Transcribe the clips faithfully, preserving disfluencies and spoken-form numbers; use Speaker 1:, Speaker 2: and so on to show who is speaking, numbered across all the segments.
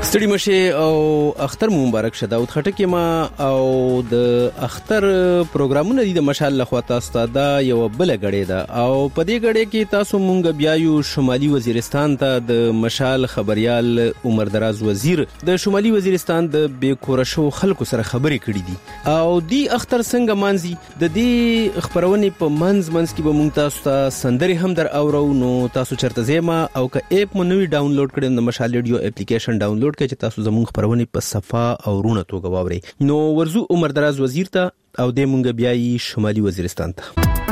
Speaker 1: ستړي مشه او اختر مبارک شه داود خټک ما او د اختر پروګرامونه دي د مشال لخوا تاسو ته یو بل غړې ده او په دې غړې کې تاسو مونږ بیا یو شمالي وزیرستان ته د مشال خبريال عمر دراز وزیر د شمالي وزیرستان د بیکورشو خلکو سره خبرې کړې دي او دی اختر څنګه مانځي د دې خبرونه په منځ منځ کې به مونږ تاسو ته سندري هم در اورو نو تاسو چرته زما او که اپ مو نوی ډاونلوډ کړئ د مشال ریډیو اپلیکیشن ډاونلوډ کړئ چې تاسو زموږ خبرونه په صفه او رونه توګه واورئ. نو ورزو عمر دراز وزیر ته او د مونږ بیاي شمالي وزیرستان ته.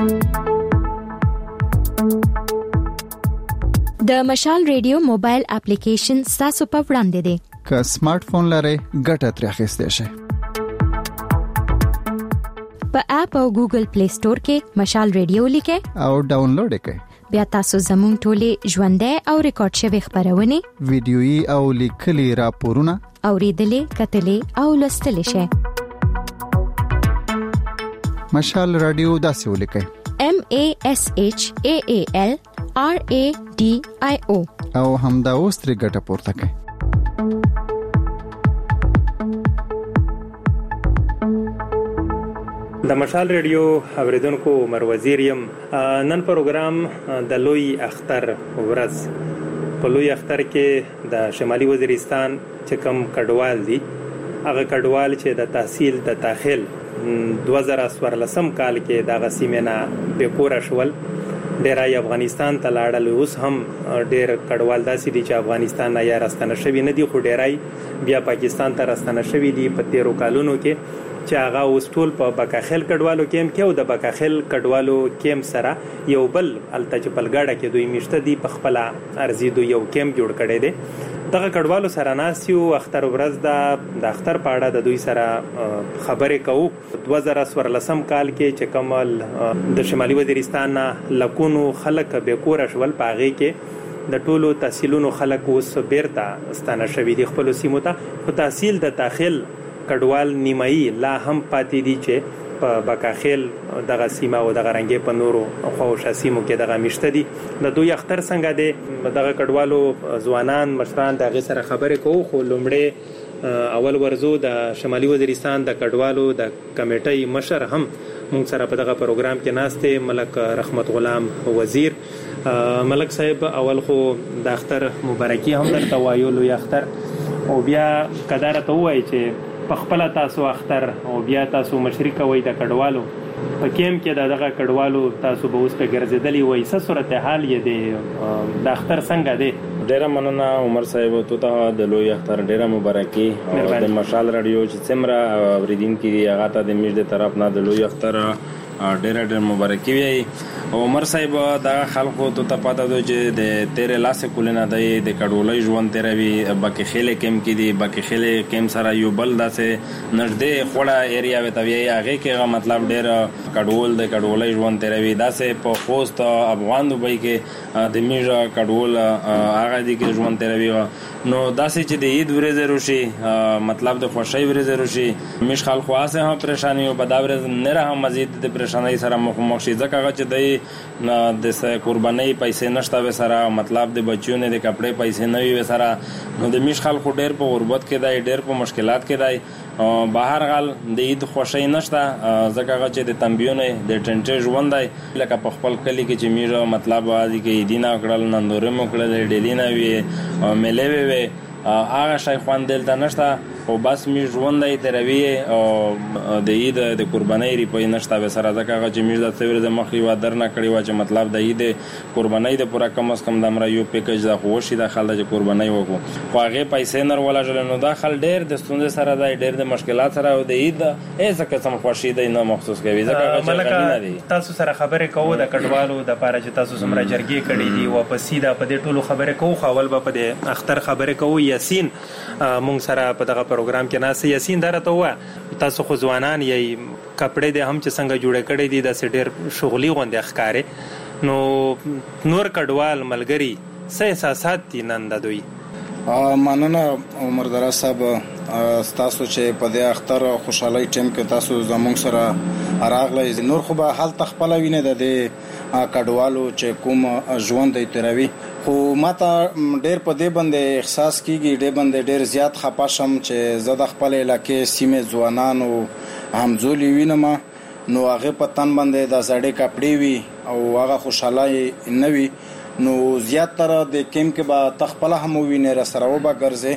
Speaker 2: د مشال ریډیو موبایل اپلیکیشن تاسو په وړاندې دی.
Speaker 3: که سمارټ فون لرئ ګټه ترې اخیستئ شئ.
Speaker 2: په اپ او ګوګل پلی سٹور کې مشال ریډیو لیکئ
Speaker 3: او ډاونلوډ کړئ.
Speaker 2: بیا تاسو زموږ ټولې ژوندۍ او ریکارډ شوی خبرونه
Speaker 3: ویډیويي او لیکلي راپورونه
Speaker 2: اوریدلې کتلې او لوستلې شئ.
Speaker 3: مشال رادیو داسې ولیکئ:
Speaker 2: M A S H A A L R A D I O
Speaker 3: او همدا اوس ترې ګټه پورته کړئ.
Speaker 4: د مشال ریډیو اوریدونکو عمر وزیر یم. نن پروګرام د لوی اختر ورځ په لوی اختر کې د شمالي وزیرستان چې کوم کډوال دي هغه کډوال چې د تحصیل د داخل دوه زره څوارلسم کال کې د غسیمنا بیکور شول ډیرای افغانستان ته لاړل. اوس هم ډیر کډوال داسې دي چې افغانستان نه یا راستنه شوی نه دي خو ډیرای بیا پاکستان ته راستنه شوی دي په تیرو کالونو کې چې هغه اوس ټول په بکاخیل کډوالو کېم کې او د بکاخیل کډوالو کېم سره یو بل الته چې بلګاډه کې دوی میشته دي په خپل ارزي دوی یو کېم جوړ کړي دي. دغه کډوالو سره ناسیو اختر ورځ د د اختر پاړه د دوی سره خبرې کوو. دوه زره څوارلسم کال کې چې کومل د شمالي وزیرستان لکونو خلک بیکور شول پاغي کې د ټولو تحصیلونو خلک اوس بیرته ستانه شوی دي خپل سیمو ته. په تحصیل د داخل کډوال نیمایي لا هم پاتې دي چې په بکاخیل دغه سیمه او دغه رنګې په نورو خوشا سیمو کې دغه مشته دي. د دوی اختر څنګه دي دغه کډوالو ځوانان مشران دغه سره خبرې کوو. خو لومړی اول ورزو د شمالي وزیرستان د کډوالو د کمیټې مشر هم موږ سره په دغه پروګرام کې ناشته ملک رحمت غلام وزیر. ملک صاحب اول خو د اختر مبارکي هم درته وایو لوی اختر او بیا قدرت وای چې په خپل تاسو اختر او بیا تاسو مشري کوي د کډوالو په کېم کې دغه کډوالو تاسو به اوس په ګرځېدلی وای څه صورتحال یې دی د اختر څنګه دی؟
Speaker 5: ډیره مننه عمر صاحب ته ته د لوی اختر ډیره مبارکي او د مشال رادیو چې څومره اوریدونکو هغه ته د میږ د طرف نه د لوی اختر ډیره ډیره مبارکي وي. عمر صاحب دا خلکو ته ته پاته دوی چې د تیرې لاسه کولنه دی د کډولۍ ژوند تیروي باقي خېله کېم کې دی باقي خېله کېم سره یو بل داسې نږدې خوړه ایریا وي توی هغه کې مطلب ډیر کډول د کډولۍ ژوند تیروي داسې په خوست افغان دوبۍ کې د میژه کډول هغه دي کې ژوند تیروي. نو داسې چې د عید ورځ وروشي مطلب د خوشي ورځ وروشي مش خلکو واسه هم پریشانی او بداورز نه راه مزید د پریشانی سره مخ مخ شي ځکه چې د د قرباني پیسې نشته و سره مطلب د بچیو نه د کپڑے پیسې نه وي سره نو د مش خلکو ډېر په غربت کې دی ډېر په مشکلات کې دی. بهر غل د عید خوشي نشته ځکه چې د تنبیونه د ټنټه ژوند دی لکه په خپل کلی کې چې میره مطلب وادي کې دینه کړل نندورې مو کړل ډیلینا وی ملوي وی هغه شای خوان دلته نشته او بس می ژوند دی تروي او د عید د قرباني ریپې نشته و سره ځکه چې میږ د څور د مخې و درنه کړی و چې مطلب د عید قرباني د پورا کم از کم د امر یو پیکیج د خوشي د خلک قرباني وکړو خو هغه پیسې نر ولا جل نو داخل ډېر د ستونزې سره د ډېر د مشکلات سره او د عید ایزه قسم خوشي دی نه مخصوص کوي ځکه چې
Speaker 4: تاسو سره خبرې کوو د کډوالو د پاره چې تاسو سمره جرګې کړې دي او په سیده په دې ټولو خبرې کوو خپل په دې اختر خبرې کوو. یاسین مونږ سره په دغه پروګرام کې ناس یاسین درته و تاسو خو ځوانان یې کپڑے د هم چې څنګه جوړ کړي دي د سډیر شغلي غونډه ښکارې نو نور کډوال ملګری څه احساسات دي نن د دوی؟
Speaker 6: مننه عمر دراز صاحب تاسو چې په دې اختر خوشحالي ټیم کې تاسو زموږ سره راغلی نور خو به حال تخپل ویني د کډوالو چې کوم ژوند دی تیروي. خو ماته ډېر په دې باندې احساس کیږي، ډېر باندې ډېر زیات خپه شم چې زه د خپل علاقې سیمې ځوانانو همزولي وینم، نو هغه په تن باندې د زړې کپړې وي او هغه خوشاله نه وي، نو زیاتره د کیم کې به تخپل هم ویني را سره و به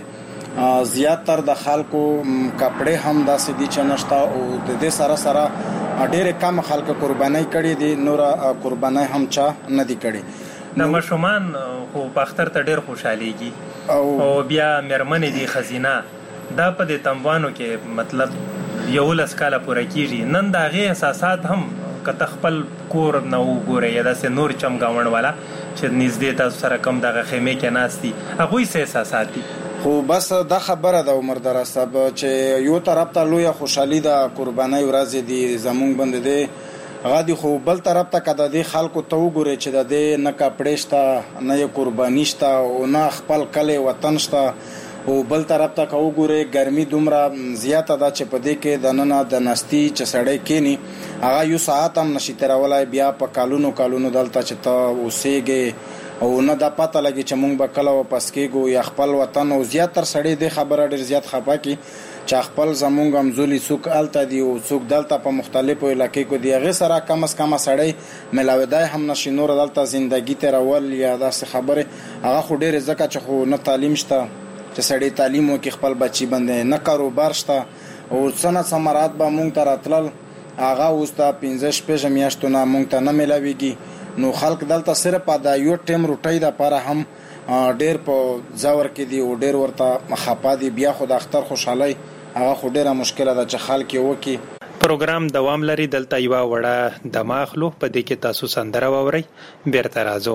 Speaker 6: ګرځي. زیاتره د خلکو کپړې هم داسې دي چې نشته او د دې سره سره ډېر کم خلک قرباني کړي دي، نور قرباني هم چا نه دي کړي.
Speaker 4: د مشومان خو په اختر ته ډېر خوشحاليږي او بیا مېرمنې دي خزینه دا په دې تموانو کې مطلب یولس کاله پوره کیږي. نن د هغې احساسات هم که خپل کور نه وګورئ یا داسې نور چمګاوڼ والا چې نږدې تاسو سره کم دغه خیمې کې ناست دي، هغوی څه احساسات دي؟
Speaker 6: خو بس دا خبره ده عمر دراز صاحب چې یو طرف ته لویه خوشحالي د قربانۍ ورځې دي زمونږ باندې دی، هغه دي، خو بل طرف ته که د دې خلکو ته وګورئ چې د دې نه کپړې شته نه یې قرباني شته او نه خپل کلی وطن شته، او بل طرف ته که وګورئ ګرمي دومره زیاته ده چې په دې کې دننه د نستي چې سړی کینی هغه یو ساعت هم نشي تیرولی، بیا په کالونو کالونو دلته چې ته اوسېږې او نه دا پته لګي چې مونږ به کله واپس کېږو یا خپل وطن. او زیاتر سړی دې خبره ډېر زیات خفه کي چې خپل زمونږ همزولي څوک هلته دي او څوک دلته په مختلفو علاقې کې دي، هغې سره کم از کمه سړی ملاویدای هم نشي نور دلته زندګي تېرول یا داسې خبرې. هغه خو ډېرې ځکه چې خو نه تعلیم شته چې سړی تعلیم وکړي خپل بچي باندې، نه کاروبار شته او څه نه څه مراد به مونږ ته راتلل هغه اوس د پنځه شپږ میاشتو نه مونږ ته نه میلاویږي. نو خلک دلته صرف د یو ټیم روټۍ دپاره هم ډېر په ځور کې دي او ډېر ورته خفه دي. بیا خو د اختر خوشحالۍ هغه خو ډېره مشکله ده چې خلک یې وکړي.
Speaker 4: پروګرام دوام لري، دلته یوه وړه دمه اخلو، په دې کې تاسو سندره واورئ، بیرته راځو.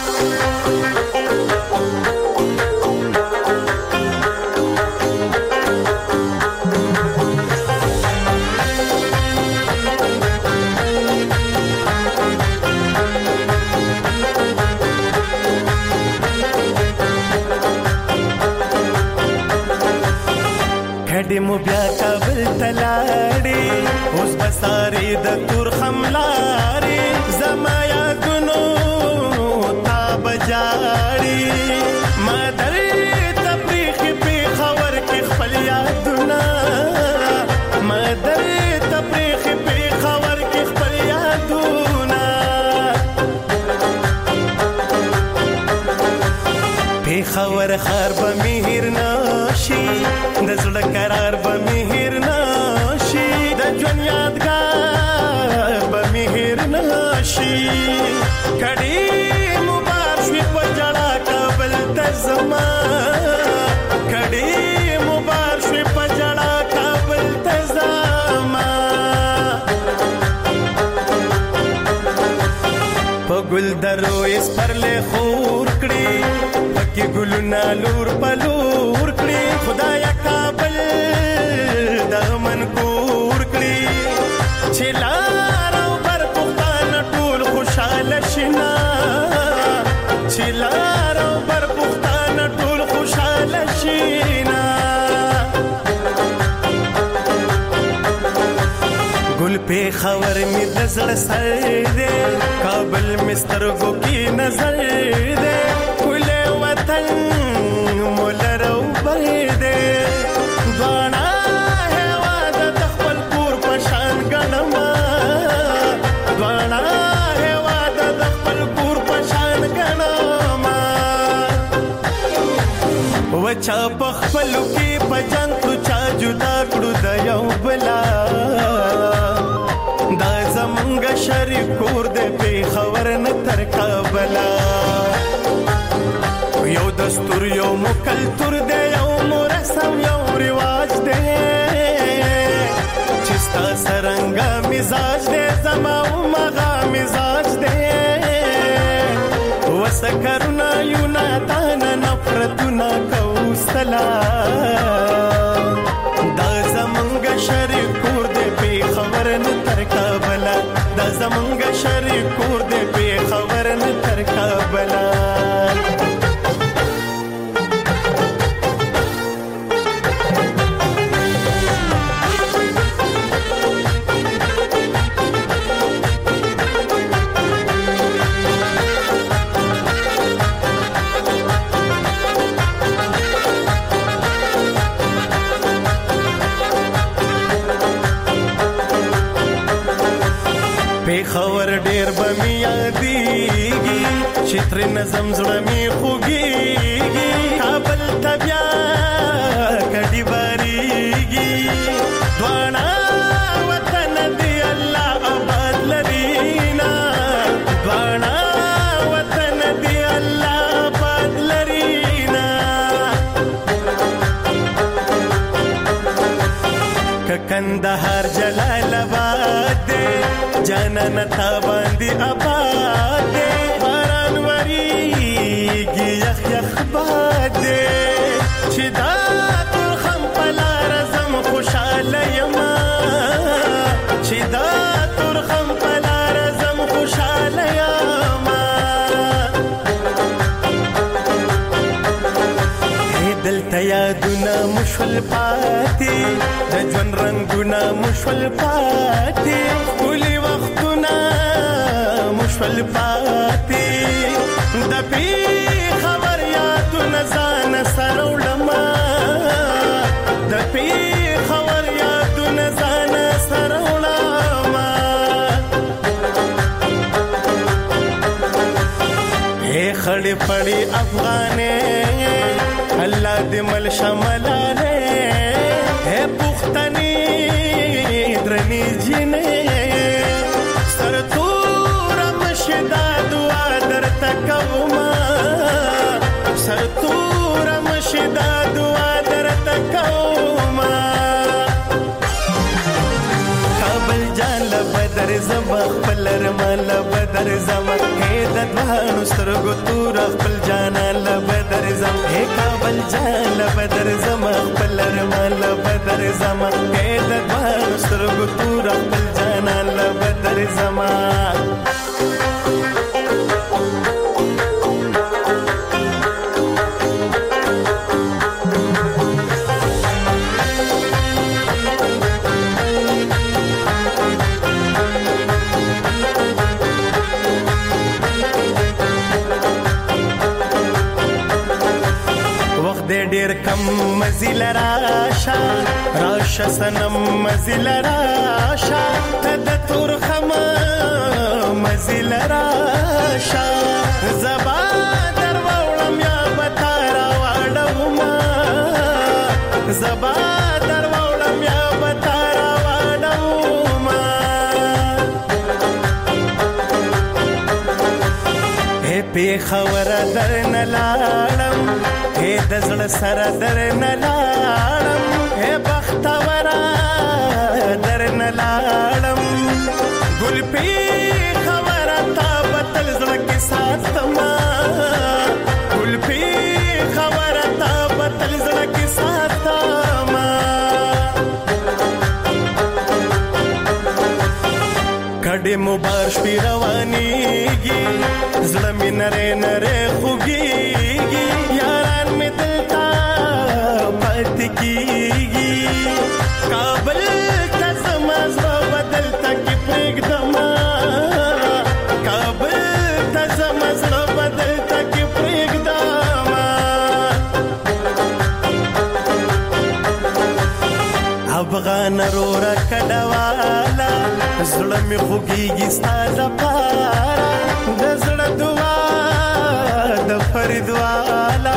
Speaker 7: کډې مو بیا کابل ته لاړې، اوس به سارې د تور خملارې، زما یادونو تا به جاړې، ما درې ته پرېښې پېښور کې خپل یادونه، ما درې ته پرېښې پېښور کې خپل یادونه، پېښور ښار به مې هېر نشي، د زړه قرار به مې هېر نشي، د ژوند یادګار به مې هېر نشي. کډې مو بار شوې په ژړا کابل ته ځمه، کډې مو بار شوې په ژړا کابل ته ځمه، په ګلدرو یې سپرلې خور کړې، پکې ګلونه لور په لور کړې، خدایا کابل د منکور کړې، چې لار او بر پښتانه ټول خوشحاله شنا، چې لار او بر پښتانه ټول خوشحاله شنا. ګل پېښور مې د زړه سر دی، کابل مې سترګو کې نظر دی، ښکلی وطن مو لرو بر دی، دواړه هېواده د خپل کور په شان ګڼمه، دواړه هېواده د خپل کور په شان ګڼمه، وچا په خپلو کې په جنګ کړو چا جدا کړو د یو بلا، دا زمونږ شریک کور دی پېښور نه تر کابله، یو دستور یو مو کلتور دی یو مو رسم یو رواج دی، چې ستا څرنګه مزاج دی زما همغه مزاج دی، وسه کرونا یو ناتانه نفرتونه کوو سلا، دا زمونږ شریک کور دی پېښور نه تر کابله، دا زمونږ شریک کور دی پېښور نه تر کابله. پیښور ډیر به می یادېږي چې تر نظم زړه می خوږېږي کابل ته بیا کډې باریږي دواړه وطن دی الله آباد لري نه دواړه وطن دی الله آباد لري نه که کندهار جلال آباد دی جانان تا باندې آباد دی باران وریږي یخ یخ باد دی چې دا ترخم په لار زم خوشاله یما چې دا ترخم په لار زم خوشاله یما دلته یادونه مشول پاتې د ژوند رنګونه مشول پاتې ټولې وختونه مشول پاتې د پیښور یادونه ځان سره وړمه د پیښور یادونه ځان سره وړمه اے خړې پړې افغانې الله دې مل شملاله اے پختنی درنی جنې سرتور مشدا دعا درته کوما سرتور مشدا دعا درته کوما کابل جان لبدر زما خپل رمال بدر زما هې د دوانو سترګو تور خپل جان لبدر زما هې کابل جان لبدر زما خپل رمال بدر زما هې د دوانو سترګو تور خپل جان لبدر زما ډیر کم مزل راشا راشا سنم مزل راشا تد ترخم مزل راشا زبا در وړم یا بتارا واړم زبا در وړم یا بتارا واړم اے پیښور درن لاړم اے دزړه سره درن لاړم اے بختورا درن لاړم ګل پی خبره تا بتل زړه کې ساتما ګل پی خبره تا بتل زړه کې ساتما کډې مبارش پی روانيږي زړه مې نره نره خوږيږي یاران مې دلتا پات کیږي کابل ته زما زړه بدلتا کې پرېږدم کابل ته زما زړه بدلتا کې پرېږدم افغان رورا کډوالا زړه مې خوږيږي ستا لپاره د زړه دعا د فرید والا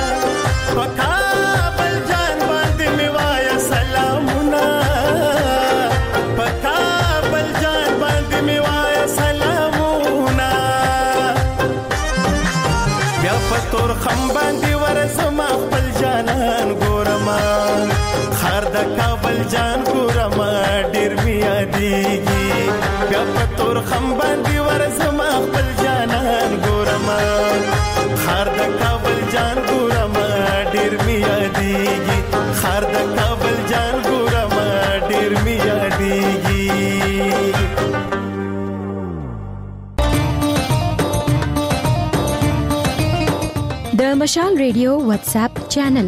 Speaker 7: پکابل جان باندې می وایا سلامونه پکابل جان باندې می وایا سلامونه بیا پتور خم باندې ورسما خپل جانان ګورما خار د کابل جان ګورما ډیر می یادېږي بیا پتور خم باندې ورسما خپل جانان ګورما خار د کابل جان ګورما ډیر می یادېږي خار د کابل جان ګورما ډیر می یادېږي
Speaker 2: د مشال ریډیو واتس اپ چینل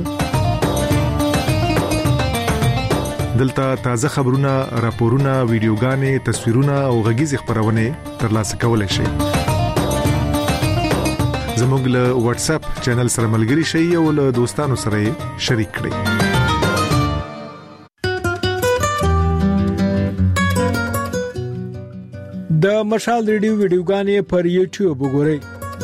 Speaker 8: دلته تازه خبرونه، راپورونه، ویډیوګانې، تصویرونه او غږیز خبرونه ترلاسه کولای شئ. زموږ له واتس اپ چینل سره ملګري شئ او له دوستانو سره شریک کړئ.
Speaker 9: د مشال ریډیو ویډیوګانې پر یوټیوب وګورئ.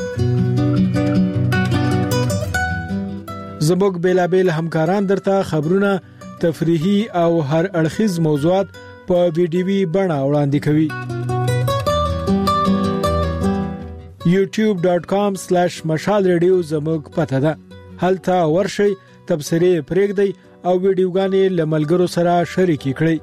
Speaker 9: زموږ بیلابل همکاران درته خبرونه، تفریحي او هر اړخیز موضوعات په ویډیوي بڼه وړاندې کوي. یوټیوب ډاٹ کام سلیش مشال ریډیو زموږ پته ده. هلته ورشئ، تبصرې پرېږدئ او ویډیوګانې له ملګرو سره شریکې کړئ.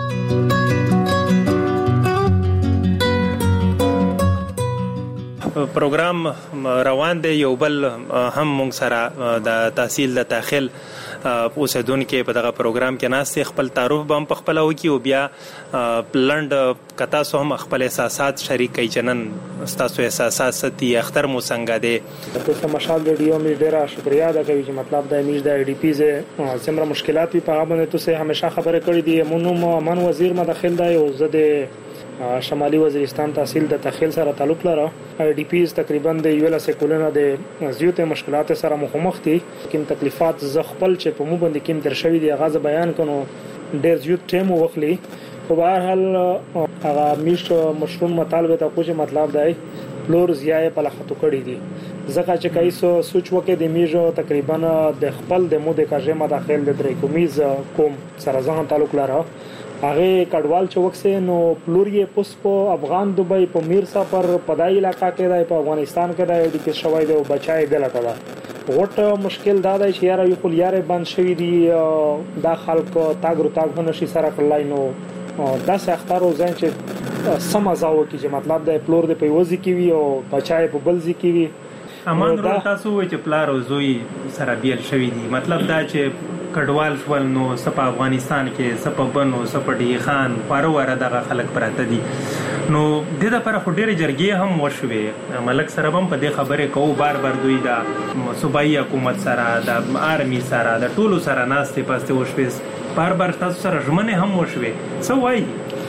Speaker 4: پروګرام روان دی. یو بل هم مونږ سره د تحصیل د داخل اوسیدونکو په دغه پروګرام کې ناست خپل تعارف به هم په خپل وکي او بیا پلند کتا سو هم خپل احساسات شریکي جنن تاسو احساسات ستي اختر مو څنګه دي.
Speaker 10: تاسو مشال ریډیو می ډیره شکریا ادا کوي چې مطلب د امیج د ای ډی پی زه څومره مشکلات په هغه باندې تاسو همیشه خبره کړې دي. مونږ من وزیر مداخل دی او زه د شمالي وزیرستان تحصیل د تخیل سره تعلق لري. ای ډی پیز تقریبا د یو لسه کولونه د زیاتې مشکلات سره مخامخ دي. کوم تکلیفات ز خپل چې په مو باندې کوم درشوي دي غاز بیان کونو ډیر زیات ټیم وخلی. په هر حال هغه میش مشروم مطالبه ته کوم مطلب دی لور زیای په لخته کړی دي. ځکه چې کایسو سوچ وکړي د میجو تقریبا د خپل د مو د کاجه مداخل د درې کومیز کوم سره ځان تعلق لري. هغه کډوال چوکسه نو پلوریه پوس په افغان دوبۍ په میرسا پر پدای علاقہ کې دی، په افغانستان کې دی د کې شوی دی او بچای غلطه ده. وټ مشکل دا دی چې یاره یو خلیاره بند شوی دی دا خلک تاګرو تاګ نشي سره کولای. نو دا سختارو ځین چې سمازاو کې چې مطلب د پلور د پیوځي کې وي او بچای په بلځي کې وي.
Speaker 4: امان ورو تاسو چې پلار او زوی سره بیل شوی دی مطلب دا چې کډوال شول نو سپ افغانستان کې سپ بنو سپ ډی خان پاره وره دغه خلک پراته دي. نو د دې لپاره خو ډېر جرګې هم وشوي. ملک سره هم په دې خبره کوو بار بار دوی دا صوبایي حکومت سره د آرمي سره د ټولو سره ناستې پاسته وشوي. بار بار تاسو سره ژمنه هم وشوي. څه وایي؟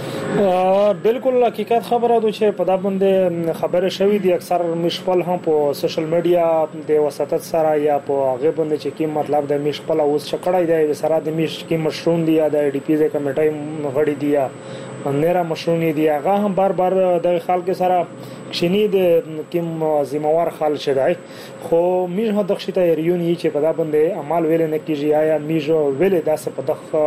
Speaker 10: بالکل حقیقت خبره ده چې په دا باندې خبره شوې دي. اکثر مشپل هم په سوشل میډیا د وساتت سره یا په هغه باندې چې کی مطلب د مشپل اوس چکړای دی سره د مش کی مشرون دی یا د ای ډی پی د کمیټې غړي دی یا نره مشرون دی هغه هم بار بار د خلک سره شنی د کوم ذمہوار خال شدای. خو میژ هدا خشته ریونی چې په دا باندې عمل ویل نه کیږي یا میژ ویل داسې په دغه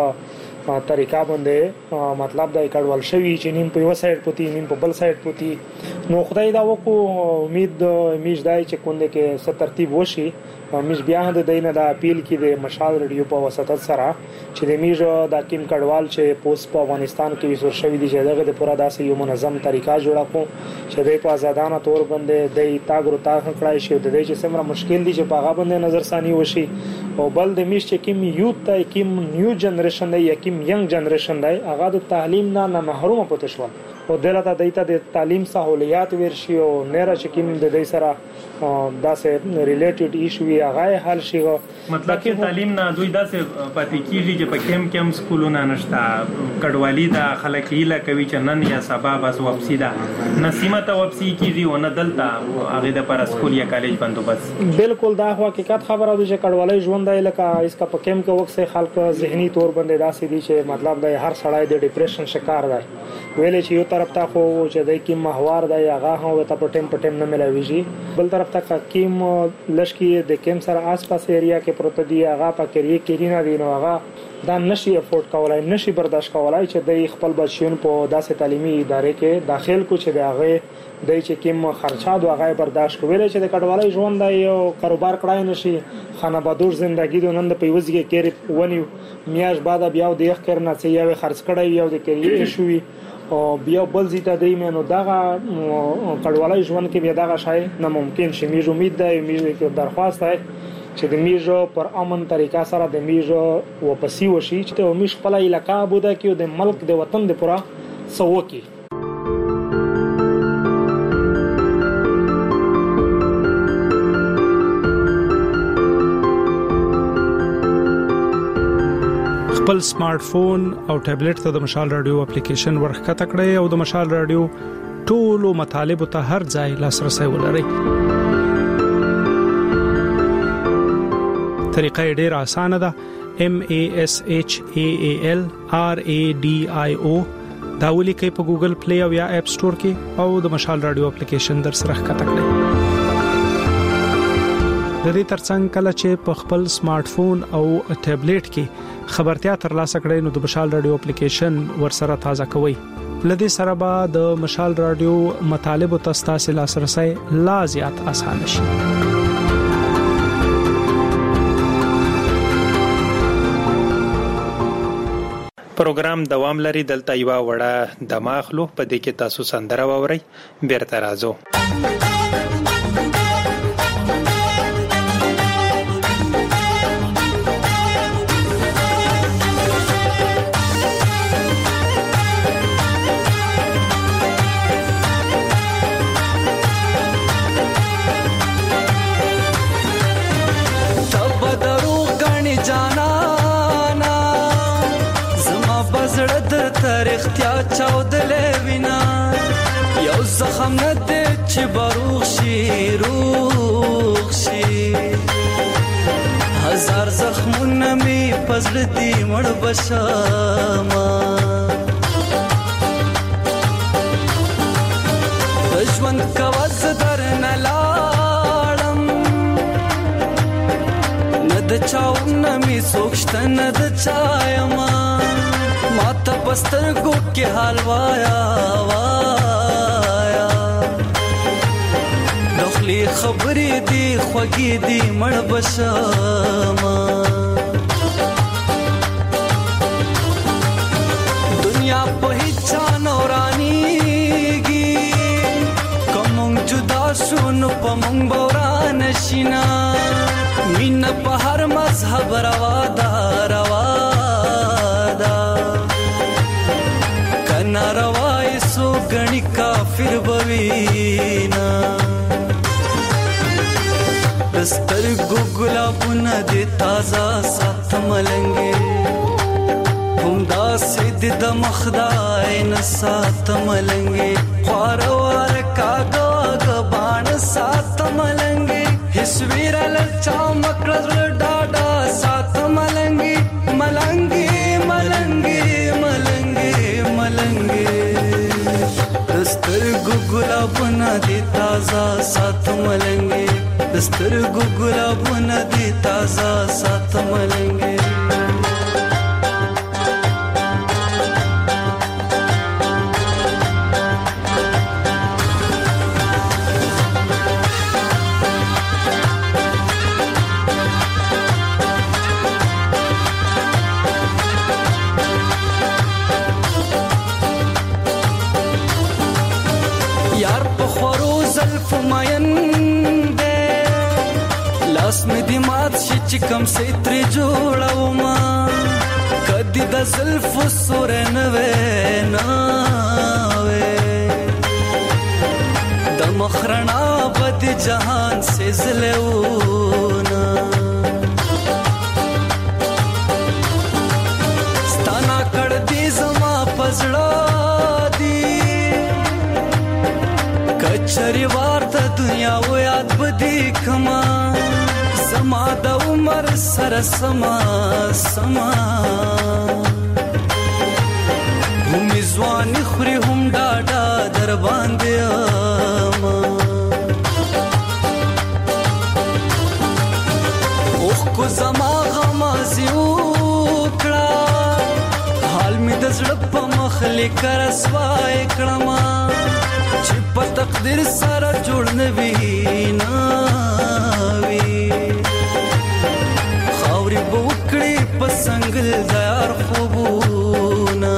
Speaker 10: طریقه باندې مطلب د کډوال شوی چې نیم په یو سایډ پوتی نیم په بل سایډ پوتی. نو خدای دا وکړو امید میژ دای چې کونده کې ست ترتیب وشي. میژ بیا د دینه د اپیل کې د مشال ریډیو په وساتت سره چې د میژ د کیم کډوال چې پوس په افغانستان کې وسور شوی دي چې دغه د پورا داسې یو منظم طریقه جوړه کو چې د په آزادانه تور باندې د تاګرو تاګ کړای شي. د دې چې څومره مشکل دي چې په هغه باندې نظر ثاني وشي. او بل د میژ چې کیم یوت ته کیم نیو جنریشن دی یا کیم ینګ جنریشن دی هغه د تعلیم نه محروم پاتې شو او دلته دایته د تعلیم سہولیات ورشي او نه چې کیم د دې سره داسې ریلیټډ ایشو وی هغه حل شي.
Speaker 4: مطلب چې تعلیم نه دوی داسې پاتې کیږي چې په کم کم سکولونه نشته. کډوالی دا خلک یې کوي چې نن یا سبا بس واپسی ده نسیمه ته واپسی کیږي او نه دلته هغه د پر سکول یا کالج بندوبست.
Speaker 10: بالکل دا حقیقت خبره ده چې کډوالی ژوند دی لکه اسکا په کم کې وخت خلک ذهني تور باندې داسې دي چې مطلب د هر سړی د ډیپریشن شکار دی. ویلې چې یو طرف ته خو چې د کی محور دی هغه هم ته په ټیم په ټیم نه ملويږي. بل طرف ته کیم لشکې د کیم سره آس پاس ایریا کې پروت دی هغه پکې کې نه دی. نو هغه دا نشي افورد کولای نشي برداشت کولای چې د خپل بچیون په داسې تعلیمي ادارې کې داخل کو چې دغه د چې کیم خرچات هغه برداشت کوي چې د کډوالۍ ژوند دی او کاروبار کړای نشي. خانبادور ژوندۍ د نن د پیوځګي کې ونیو میاش بعد بیا د یخ کرنا چې یو خرڅ کړای یو د کېری شوی او بیا بل زیاته دی مې نو دغه کډوالۍ ژوند کې بیا دغه شای نه ممکن شي. میژ امید دی میژ کې درخواست دی چې د میژو پر امن طریقه سره د میژو واپسی وشي چې د میژ خپل علاقہ بوده کې د ملک د وطن د پورا سووکی.
Speaker 9: خپل سمارټ فون او ټابلیټ ته د مشال رادیو اپلیکیشن ورخکته کړئ او د مشال رادیو ټولو مطالب ته هر ځای لاسرسي ولرئ. طریقه ډیره اسانه ده. M A S H A A L R A D I O دا ولیکئ په ګوګل پلی او یا اپ سٹور کې او د مشال رادیو اپلیکیشن در سره ښکته کړئ. د دې ترڅنګ کله چې په خپل سمارټ فون او ټابلیټ کې خبرتیا ترلاسه کړئ نو د مشال رادیو اپلیکیشن ورسره تازه کوئ. لدې سره به د مشال رادیو مطالب او تاسو لاسرسي لا زیات آسان شي.
Speaker 4: پروګرام دوام لري. دلته یو وړه دماغلو په دې کې تاسو سندره وورئ. بیرته راځو.
Speaker 11: چاودلې وینا یو زخم نه دې چې بروغ شي روغ شي هزار زخمونه می پزړ دي مړ بشما ژوند کواز در نه لاړم نه د چاونه می سوچته نه د چایما ماته پسترګو کې حال وایا وایا دخلي خبرې دي خوږې دي مړ بشما دنیا په هیڅ نورانيږي کوم جدا شون په مونږ بوران شینا مين په هر مذهب روا دا روا ناروای سو غنی کافر بوینا دستر ګوګلا پونه دې تازه سات ملنګي هم دا سید د مخدای نه سات ملنګي خوروار کاغه غبان سات ملنګي هیڅ ویرل چا مکړل ډاډا سات ملنګي ملنګي ملنګي دستر ګوګلا بنا دي تازه سات ملنګي دستر ګوګلا بنا دي تازه سات ملنګي چې کم سي تر جوړاو ما کدي د زلف سور نه وې نه وې د مخرنا بد جهان سے زلهونه ستانا کړ دې زما پزړه دي کچري ورته دنیا و یاد بدی کما سما د عمر سره سما سما هم ځوان خوري هم ډاډا در باندې ما اوخ کو زما غمازیو کړه حال می د زړه په مخ لیکر سوای کړم چې په تقدیر سره جوړ نه وی نه بوکړي پسنګل دار خوبونه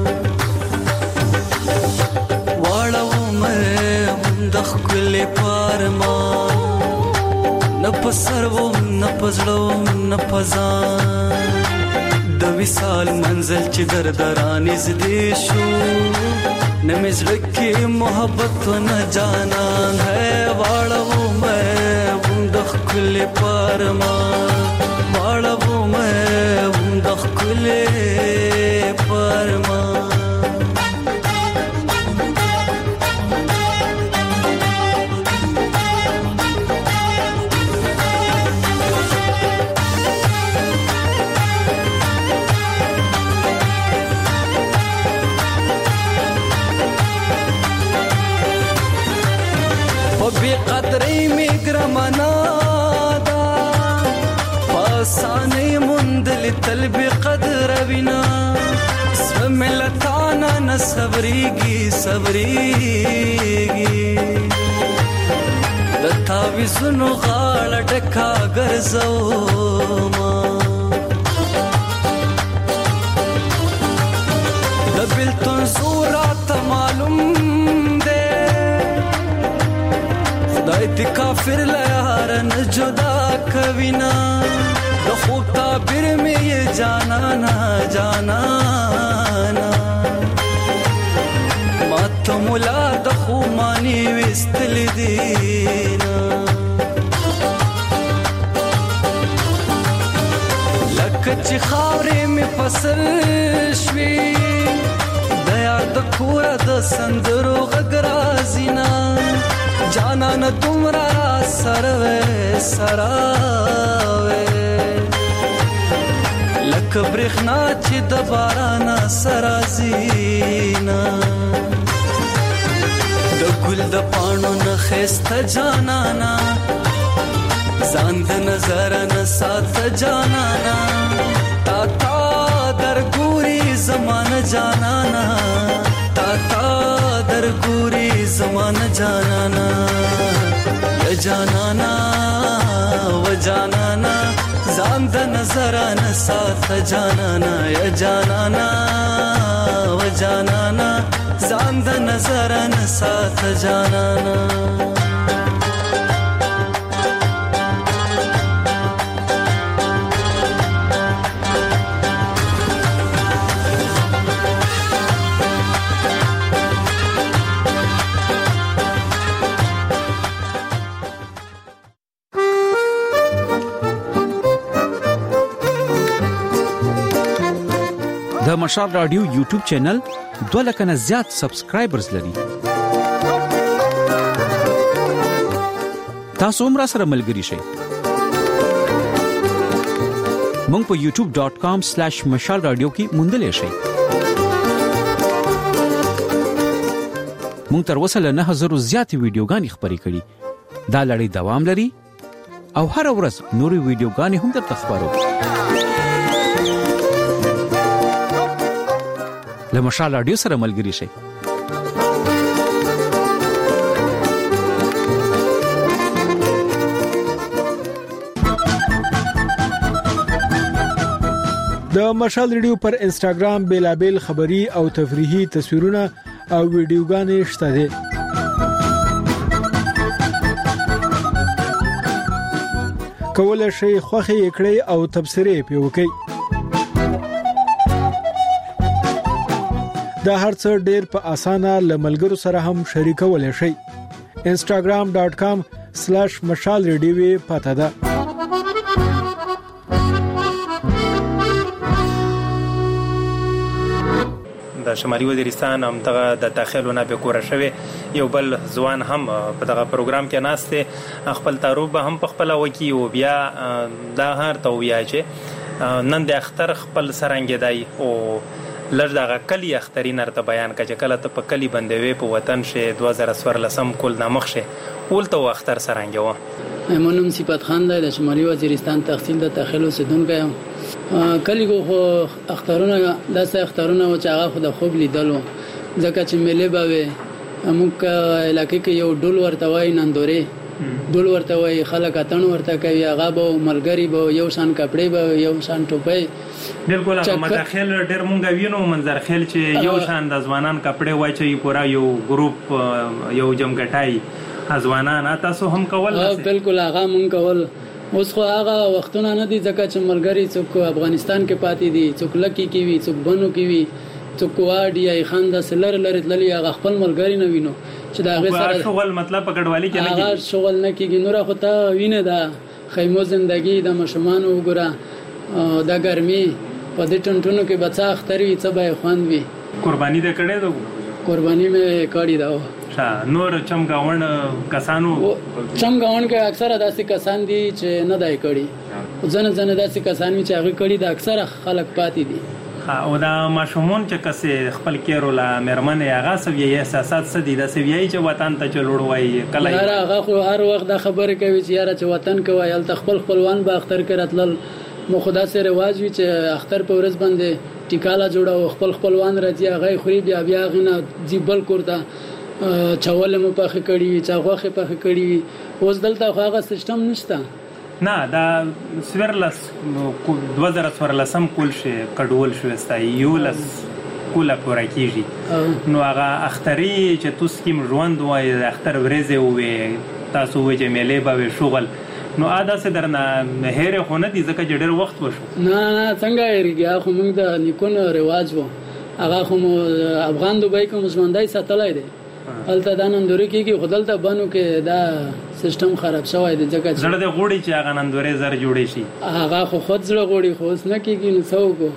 Speaker 11: واړو مې د خپل پارما نه پسرو نه پزړو نه پزان د وصال منزل چې در درانې زدي شو نه مزړه کې محبت نه جانا ہے واړو مې د خپل پارما واړو مې د خپل پرما بی قدرې می ګرمنا دا پاسانې مندل تل بی قدر وینا سملتانا نه صبرېږي صبرېږي د تعویذونو غاړه ډکه ګرځوما د بلتون زورات معلوم ده خدای دې کافر لیار نه جدا کوینا د خوب تعبیر مې جانانا جانانا مات مولا د خو مانی وستل دینا لکه چې خاورې مې فصل شوي د یاد کور د سندرو غږ رازینا جانان تمرا سروے سراوے لکه برېښنا چې د باران سرازینا د ګل د پاڼو نه ښایسته جانانا ځان د نظر نه ساته جانانا تا تا درګوري زمانه جانانا تا تا درګوري زمانه جانانا یا جانانا و جانانا ځان د نظر نه ساته جانانا یا جانانا و جانانا ځان د نظر نه ساته جانانا
Speaker 12: د مشال رادیو یوټیوب چینل دوه لک نه زیات سبسکرایبرز لري. تاسو هم را سره ملګري شئ. مونږ په یوټیوب ډاٹ کام سلیش مشال رادیو کې موندلې شئ. مونږ تر اوسه له نه هزار زیاتې ویډیوګانې خپرې کړې. دا لړۍ دوام لري او هر ورځ نورې ویډیوګانې هم درته خپرو. له مشال رادیو سره ملګري شئ.
Speaker 9: د مشال رادیو پر انستګرام بیلابل خبری او تفریحي تصویرونه او ویډیوګانې شته دي. کولای شئ خوښي کړئ او تبصرې پې وکړئ. دا هرڅه ډېر په اسانه لملګرو سره هم شریکولای شئ. انستګرام ډاٹ کام سلیش مشال رادیو پته ده.
Speaker 4: د شمالي وزیرستان هم دغه د تخیلونه به کوره شوی یو بل ځوان هم په دغه پروګرام کې ناشته خپل تعارف به هم په خپل وکی او بیا دا هر ته ویا چې نن د اختر خپل سرنګدای او لږ دغه کلی اخترین ارته بیان کړه کله ته په کلی بندوي په وطن شه دوه هزار څوارلسم کول نامخ شه ولته اختر سرنګو.
Speaker 13: منم صفات خان د شمالي وزیرستان تحصیل د تخیل اوسیدونکو یم. کلی کو اخترونه داسې اخترونه او چې هغه خو د خوب لیدلو ځکه چې ملي باوي موږ علاقې کې یو ډول ورته وای نندوري ډول ورته وای خلک اتن ورته کوي هغه به ملګری به یو شان کپڑے به یو شان ټوپۍ
Speaker 4: بالکل هغه مداخل ډېر مونږ وینو منظر خیل چې یو شان د ځوانان کپڑے وای چې پورا یو ګروپ یو جمګټای ځوانان تاسو هم کول.
Speaker 13: بالکل هغه مونږ کول. اوس خو هغه وختونه نه دي ځکه چې ملګری څوک افغانستان کې پاتې دي څوک لکی کې وي څوک بنو کې وي څوک واډي ای خان د سلر لری تللی هغه خپل ملګری نه وینو چې دا هغه سره شغل مطلب پکړوالي کې نه کیږي هغه شغل نه کیږي نور خو ته وینه دا خیمو زندگی د مشمان وګړه د ګرمي په دې ټنټونو کې بچا اختری څه به خوان وي.
Speaker 4: قرباني دې کړې ده؟
Speaker 13: قرباني مې کړې ده.
Speaker 4: نور چمګاون کسانو
Speaker 13: چمګاون کې اکثره داسې کسان دي چې نه دای کړي ځنه ځنه داسې کسان چې هغه کړي د اکثره خلک پاتې دي.
Speaker 4: او دا ماشومون چې کسې خپل کېرو لا مېرمنې هغه سوي احساسات څه دي دا سوي چې وطن ته چلوړ وای کله
Speaker 13: یاره هغه خو هر وخت دا خبره کوي چې یاره چې وطن کوي ال خپل خپلوان به اختر کې راتلل مو خدا سره رواج وي چې اختر په ورځ باندې ټیکاله جوړو خپل خپلوان راځي هغه خوري بیا بیا غنه جیبل کوړه چاول مو پخې کړی چاغوخه پخې کړی اوس دلته هغه سیستم نشته
Speaker 4: نه دا سورلس دوه زره څوارلسم کول شي کډول شو استای یو لس کوله پورا کیږي نو هغه اختری چې تاسو کوم ژوند وای اختر ورځې وې تاسو وې چې ملي به شغل نو ادا سه درنه مهره خونه دي ځکه چې ډېر وخت وشو
Speaker 13: نه نه څنګه یې خو موږ د نیکونو رواج وو هغه خو افغان دوبای کوم ژوندای ساتلای دي الته دا نندوري کېږي خدلته بانو کې دا سیستم خراب شوی دی ځکه
Speaker 4: زړه د غوړي چې هغه نندوري زر جوړې شي
Speaker 13: هغه خو خود زړه غوړي خو اوس نه کېږي نو څه وکړو.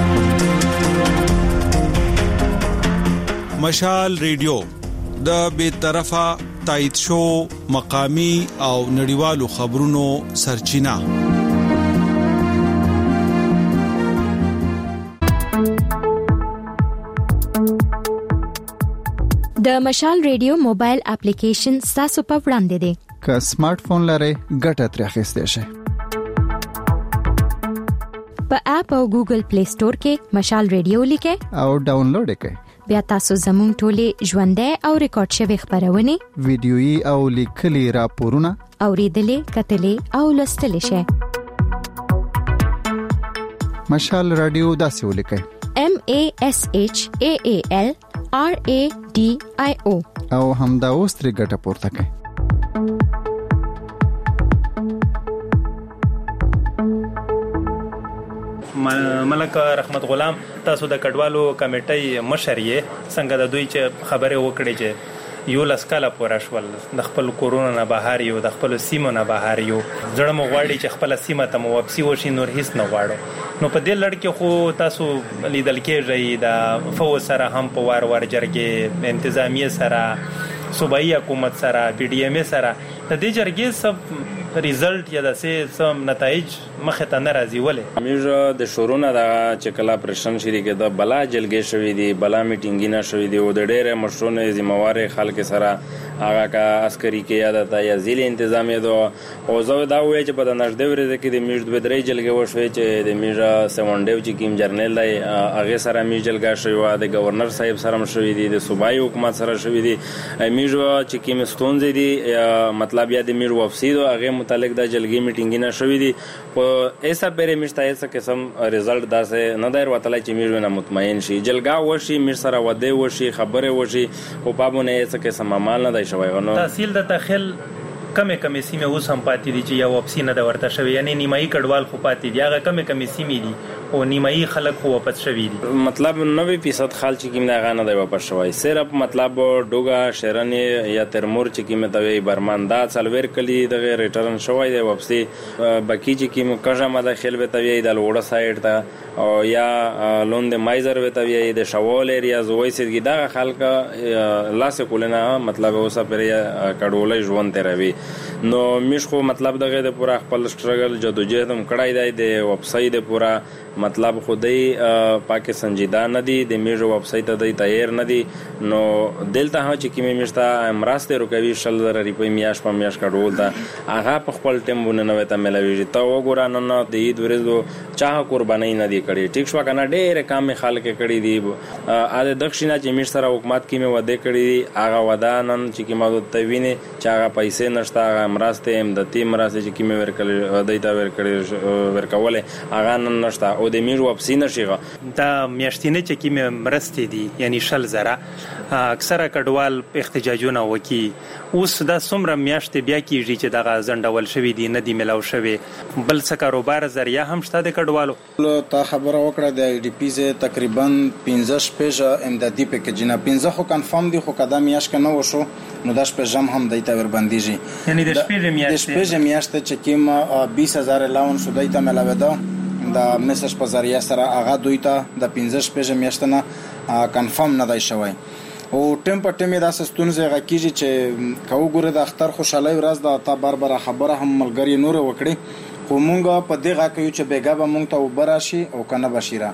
Speaker 14: مشال ریډیو د بے طرفه تایید شو مقامی او نړیوالو خبرونو سرچینه.
Speaker 2: د مشال ریډیو موبایل اپلیکیشن تاسو په وړاندې دی.
Speaker 3: که سمارټ فون لرئ ګټه ترې اخیستئ شئ.
Speaker 2: په اپ او ګوګل پلی سٹور کې مشال ریډیو لیکئ
Speaker 3: او ډاونلوډ کړئ.
Speaker 2: بیا تاسو زموږ ټولې ژوندۍ او ریکارډ شوی خبرونه
Speaker 3: ویډیويي او لیکلي راپورونه
Speaker 2: اوریدلې کتلې او لوستلې شئ.
Speaker 3: مشال رادیو داسې ولیکئ
Speaker 2: M A S H A A L R A D I O
Speaker 3: او همدا اوس ترې ګټه پورته کړئ.
Speaker 4: ملک رحمت غلام تاسو د کډوالو کمیټې مشر یې څنګه د دوی چې خبره وکړي چې یو لسکاله پورا شول د خپل کورونا نه بهر یو د خپل سیمو نه بهر یو زړه مو غواړي چې خپل سیمه ته مو واپسی وشي نور هیڅ نه غواړو نو په دې لړ کې خو تاسو لیدل کېږي د فوج سره هم په وار وار جرګې انتظامیه سره صوبایي حکومت سره پی ډی ایم سره د دې جرګې سب ریزلټ یا د سم نتایج مخه ته ناراضي ولې
Speaker 5: موږ د شورونه د چکلا پرشن شری کې د بلا جلګې شوې دي بلا میټینګ نه شوې دي او د ډېر مشرونه ذمہوار خلک سره هغه کا عسکري کې یاد تا یا ځیل انتظامیه دو او زه دا وایي چې په د نشد ورځ کې د میږ د درې جلګې وشوي چې د میږ سیمونډیو چې کیم جرنل دی هغه سره میږ جلګا شوی و د گورنر صاحب سره شوی دي د صوبایي حکومت سره شوی دي میږ چې کیم ستونزې دي مطلب یا د میږ وفسید او هغه متعلق د جلګې میټینګ نه شوی دي په ایسا پیره مشته ایسا قسم ریزلټ داسه نه دایر وتلای چې میږ نه مطمئن شي جلګا وشي میږ سره وده وشي خبره وشي او پابونه ایسا قسم عمل نه دی شوی غنو
Speaker 4: تحصیل د تخیل کمه کمه سیمه اوس هم پاتې دي چې یو واپسی نه د ورته شوی یعنی نیمایي کډوال خو پاتې دي هغه کمه کمه سیمه دي او نیمایي خلک خو واپس شوی دي
Speaker 5: مطلب نوي فیصد خال چې کیم نه غانه دی واپس شوی صرف مطلب ډوګه شهرنی یا ترمور چې کیم ته وي برماندا څلور کلی د ریټرن شوی دی واپسی باقی چې کیم کژه مده خل به توی د لوړه سایډ ته او یا لوند مایزر به توی د شوال ایریا زوي سګی دا خلک لاس کولنه مطلب اوسه پر کډولې ژوند تروي نو مش خو مطلب دغه د پورا خپل سټرګل جدوجہد هم کړای دی د ویب سایټ د پورا مطلب خودی پاکه سنجیده نه دی د میجو ویب سایټ ته د تیار نه دی نو دلته ها چې کیمه مشتا امراسته روکوي شل زره ریپې میاش په میاش کډول دا هغه په خپل ټیمونه نه وته ملوي ته وګوران نه د دې ورځو چا قرباني نه دی کړی ټیک شو کنه ډېر کام خلک کړی دی ا د دښینه چې مش سره حکومت کیمه وده کړی هغه ودانن چې کیمه د توینه چې هغه پیسې نشته هغه امراسته هم د تیم مراسته چې کیمه ورکړي دایته ورکړي ورکوله هغه نشته او د میرو واپسی نشيغه
Speaker 4: دا میاشتینه چې کیمه مرستې دي یعنی شل زره اکثره کډوال احتجاجونه وکي اوس دا څومره میاشتې بیا کیږي چې دغه ځندول شوی دي نه دی ملاو شوی بل څه کاروبار ذریعہ هم شته د کډوالو
Speaker 6: تا خبره وکړه د ای ډی پی زه تقریبا پنځه شپږ امدادي پکیج نه پنځه خو کنفرم دي خو قدم یاش کنه وشو نو د شپږ جام هم دایته ور باندېږي
Speaker 4: یعنی د شپږ میاشتې
Speaker 6: د شپږ میاشتې چې کیم بیس هزار لاون شو دایته ملاوي دا د میسج په ذریعہ سره هغه دوی ته د پنځه شپږ میاشتې نه کنفرم نه دی شوی او ټیم په ټیم دا سستونزه غکیږي چې کاو ګوره د اختر خوشاله ورځ د تا برابر خبره هم ملګری نور وکړي خو مونږ په دې غا کوي چې بیګا به مونږ ته وبراشي او کنه بشیره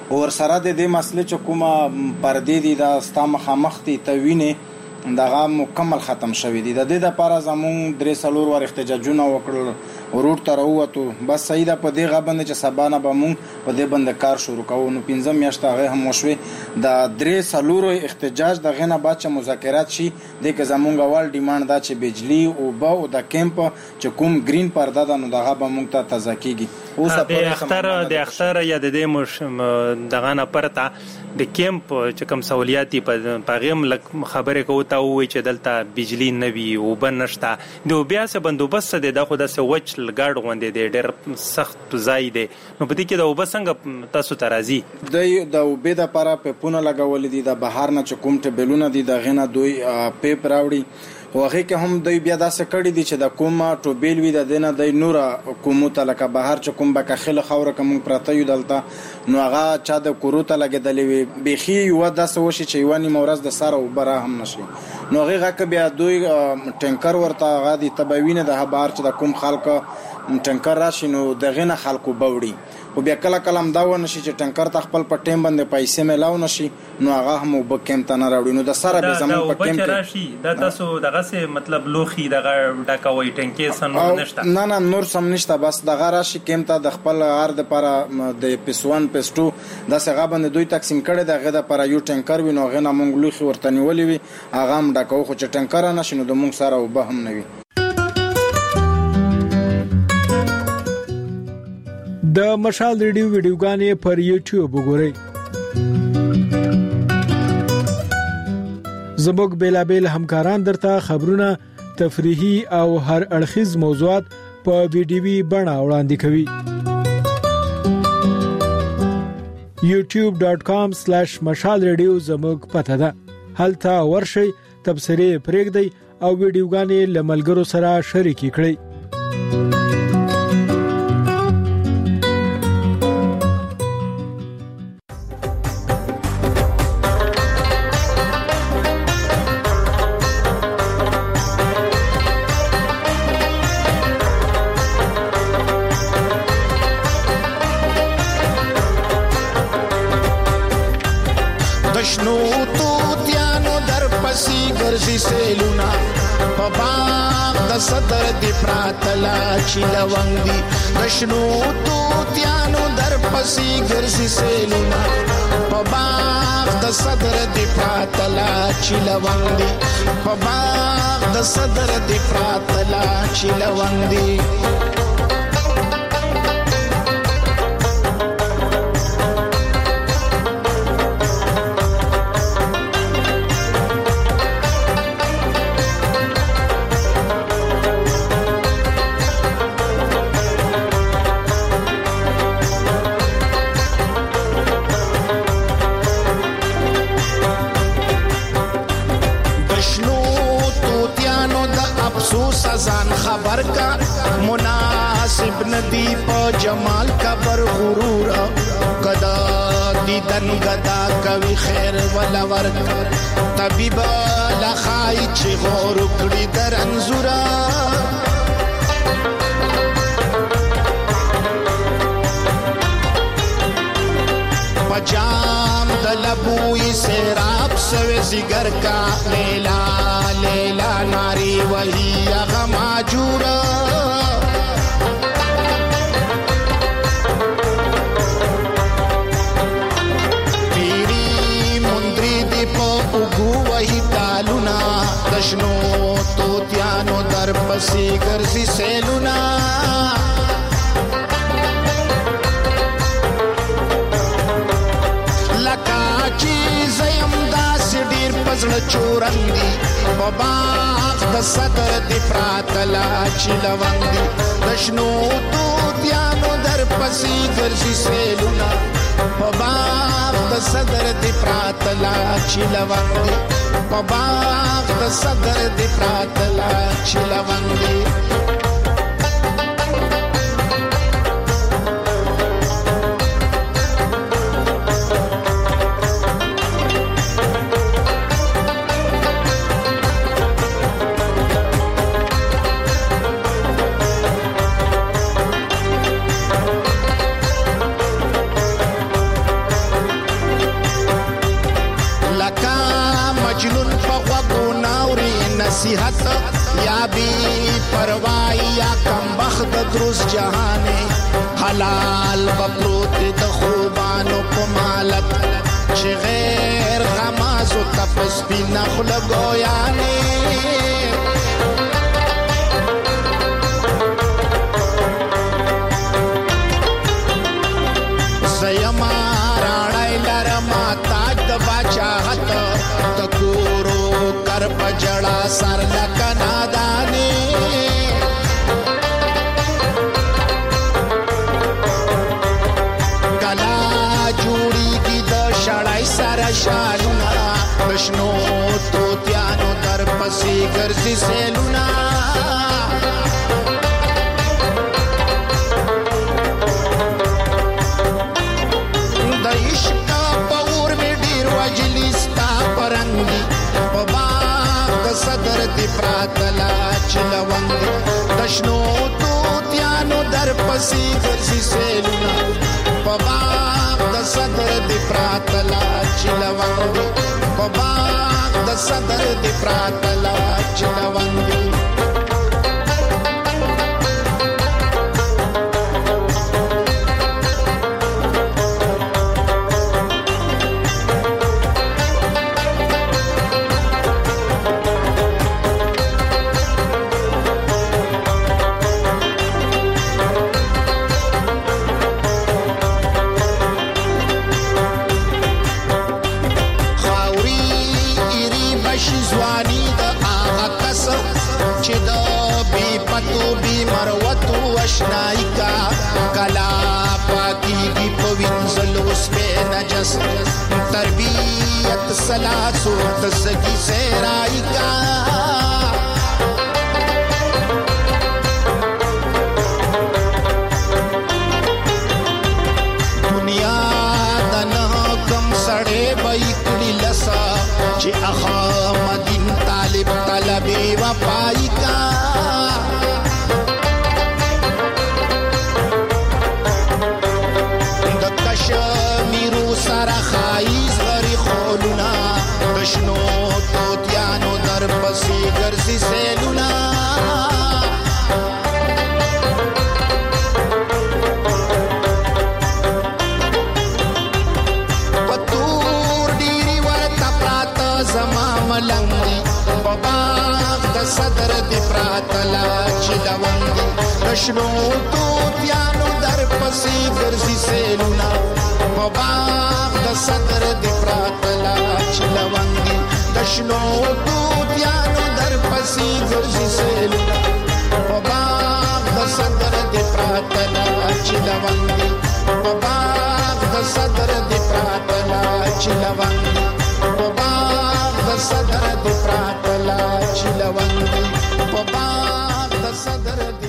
Speaker 6: ور سره د دې مسلې چې کومه پردې دي دا ستا مخامخ دي ته وینې دغه مکمل ختم شوی دي. د دې دپاره زمونږ درې څلور ور احتجاجونه وکړل روډ ته راووتو. بس صحیح ده په دې غبنده چې سبا نه به مونږ په دې باندې کار شروع کوو. نو پنځه میاشتې هغې هم وشوې. د درې څلورو احتجاج د هغې نه بعد چې مذاکرات شي دې کې زمونږ اول ډیمانډ دا چې بجلي اوبه او د کیمپ چې کوم ګرین پرده ده نو دغه به مونږ ته تازه کېږي.
Speaker 4: د اختر د اختر یا د دې دغه نه پرته د کیمپ چې کوم سہولیات دي په هغې هم لږ خبرې کوو ته ووایي چې دلته بجلي نه وي اوبه نشته د اوبیا څه بندوبست څه دی دا خو داسې وچ ګاډ غوندې دی ډېر سخت ځای دی نو په دې کې د اوبه څنګه تاسو ته راځي؟
Speaker 6: دوی د اوبې دپاره پیپونه لګولي دي د بهر نه چې کوم ټیبلونه دي د هغې نه دوی پیپ راوړي خو هغې کې هم دوی بیا داسې کړي دي چې د کومه ټوبیل وي د دې نه دوی نوره کومو ته لکه بهر چې کوم به کښله خاوره که موږ پراته یو دلته نو هغه چا د کورو ته لګېدلې وي بیخي یوه داسې وشي چې یوه نیمه ورځ د سره اوبه را هم نشي نو هغې هغه که بیا دوی ټینکر ورته هغه دي ته به وینې د بهر چې د کوم خلکه ټینکر راشي نو د هغې نه خلکو به وړي خو بیا کله کله هم دا ونه شي چې ټینکر ته خپل په ټیم باندې پیسې میلاو نه شي نو هغه هم اوبه کیمپ ته نه راوړي نو د سره بیا زموږ په کیمپ کې
Speaker 4: راشي دا تاسو دغسې مطلب لوښي دغه ډکوئ ټینکې څه نور نشته؟
Speaker 6: نه نه نور څه هم نشته بس دغه راشي کیمپ ته د خپل هر دپاره د پیس ون پیس ټو داسې هغه باندې دوی تقسیم کړی د هغې دپاره یو ټینکر وي نو هغې نه موږ لوښي ورته نیولي وي هغه هم ډکوو خو چې ټینکر نه شي نو د موږ سره اوبه هم نه وي.
Speaker 9: د مشال ریډیو ویډیوګانې پر یوټیوب وګورئ. زموږ بیلابیل همکاران درته خبرونه تفریحي او هر اړخیز موضوعات په ویډیوي بڼه وړاندې کوي. یوټیوب ډاٹ کام سلیش مشال ریډیو زموږ پته ده. هلته ورشئ تبصرې پرېږدئ او ویډیوګانې له ملګرو سره شریکې کړئ.
Speaker 15: شنو توتیانو در پسی ګرځي سیلونا په باغ د صدر دی پراتلا چې لونګ دی د شنو توتیانو در پسی ګرځي سیلونا په باغ د صدر دی پراتلا چې لونګ دی په باغ د صدر دی پراتلا چې لونګ دی. ځان خبر کا مناسب ندی په جمال کا بر غرور گدا دیدن گدا کوي خیر ولا ور طبيب لخای چې غور کړي در انزورا پجام دلبوی سیراب سوی زگر کا لیلا لیلا ناری وہی غماجورا پیری مندری دی پا اگو وہی تالونا دشنو توتیانو در پسی گرزی سیلونا پزړه چورندي په باغ د صدر دی پراتلا چې لوندي د شنو توتیانو در پسې ګرځي سیلونه په باغ د صدر دی پراتلا چې لوندي په باغ د صدر دی پراتلا چې لوندي. یا بی پروايي یا کم بخت دروس جهانه حلال بپروت د خوبانو په مالک چې غیر غمازو تپس بنا خلګویانه زیما راړای لرما تاج د بچاهت تکورو کر پجړا سر لکنا دانی کلا جوړی کی د شړای سر شالونا بشنو توتیانو در پسې ګرځي سیلونا د عشق پور می ډیر وجلیستا پرنګي په باغ د صدر دی پراتلا چلوند دشنو توتیانو در پسې ګرځي سیلونا په باغ د صدر دی پراتلا چلوند په باغ د صدر دی پراتلا چلوند اشنائی کا کلا پاکی کی پوینزل اس پہ نجس تربیت سلاسو دسگی سیرائی کا دنیا دنہ کم سڑے بیکڑی لسا چی اخامدین طالب طلبی وپائی کا شمیرو سره خایز غری خولونا دشنو توتیانو در پسی گرزی سیلونا پتور دیری ورطا پراتا زما ملنگی بباغ دا صدر دی پراتلا چلونگی دشنو توتیانو در پسی گرزی سیلونا باغ د صدر دی پراتلا چلوانگی دشنو توتیانو در پسی گرزی سیلونا باغ د صدر دی پراتلا چلوانگی باغ د صدر دی پراتلا چلوانگی باغ د صدر دی پراتلا چلوانگی باغ د صدر دی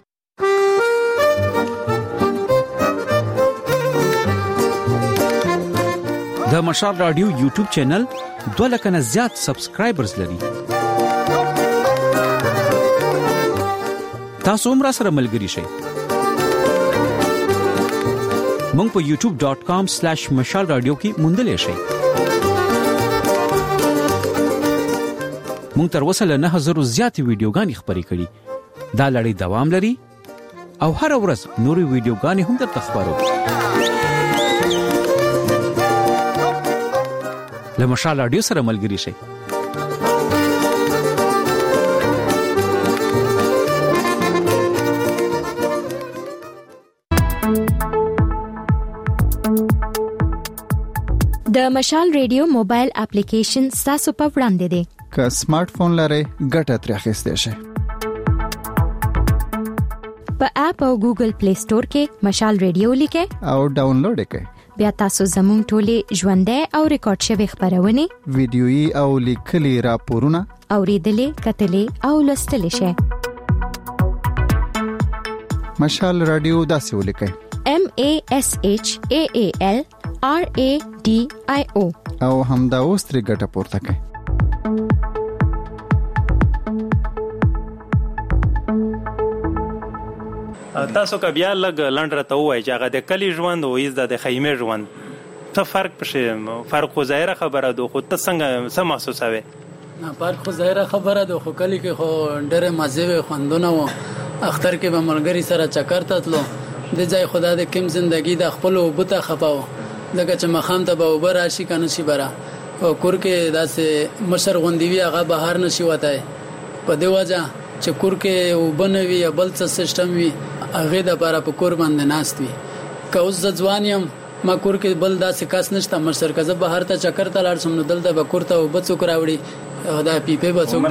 Speaker 12: د مشال رادیو یوټیوب چینل دوه لک نه زیات سبسکرایبرز لري. تاسو هم را سره ملګري شئ. مونږ په یوټیوب ډاٹ کام سلیش مشال رادیو کې موندلی شئ. مونږ تر اوسه له نه هزارو زیاتې ویډیوګانې خپرې کړي. دا لړۍ دوام لري او هر ورځ نورې ویډیوګانې هم درته خپرو. له مشال رادیو سره ملګري شئ.
Speaker 2: د مشال ریډیو موبایل اپلیکیشن تاسو په وړاندې دی.
Speaker 3: که سمارټ فون لرئ ګټه ترې اخیستئ شئ.
Speaker 2: په اپ او ګوګل پلی سٹور کې مشال ریډیو لیکئ
Speaker 3: او ډاونلوډ یې کړئ.
Speaker 2: بیا تاسو زموږ ټولې ژوندۍ او ریکارډ شوی خبرونه
Speaker 3: ویډیويي او لیکلي راپورونه
Speaker 2: اوریدلې کتلې او لوستلې شئ.
Speaker 3: مشال رادیو داسې ولیکئ:
Speaker 2: M A S H A A L R A D I O
Speaker 3: او همدا اوس ترې ګټه پورته کړئ.
Speaker 4: تاسو که بیا لګ لنډره ته وای چې هغه د کلی ژوند او ایز د خیمه ژوند څه فرق پشه فرق خو ظاهره خبره ده خو ته څنګه څه محسوسوي؟
Speaker 13: نه پارک خو ظاهره خبره ده، خو کلی کې خو ډېر مزه و خوندونه و. اختر کې به ملګری سره چکر ته تلو، د ځای خدا د کوم ژوندۍ د خپل وبته خپاو لکه چې مخام ته به وبر راشي کنه شي برا او کور کې داسې مشر غوندی وی هغه بهر نشي وته په دی وجه چې کور کې وبنوي یا بل څه سیستم وي هغه د لپاره په کور باندې ناست وي. که اوس ځوانیم ما کور کې بل داسې کس نشته مشر کزه بهر ته چکر ته لاړ سم نو دلته به کور ته وبڅو کراوړي دا پیپې به څوک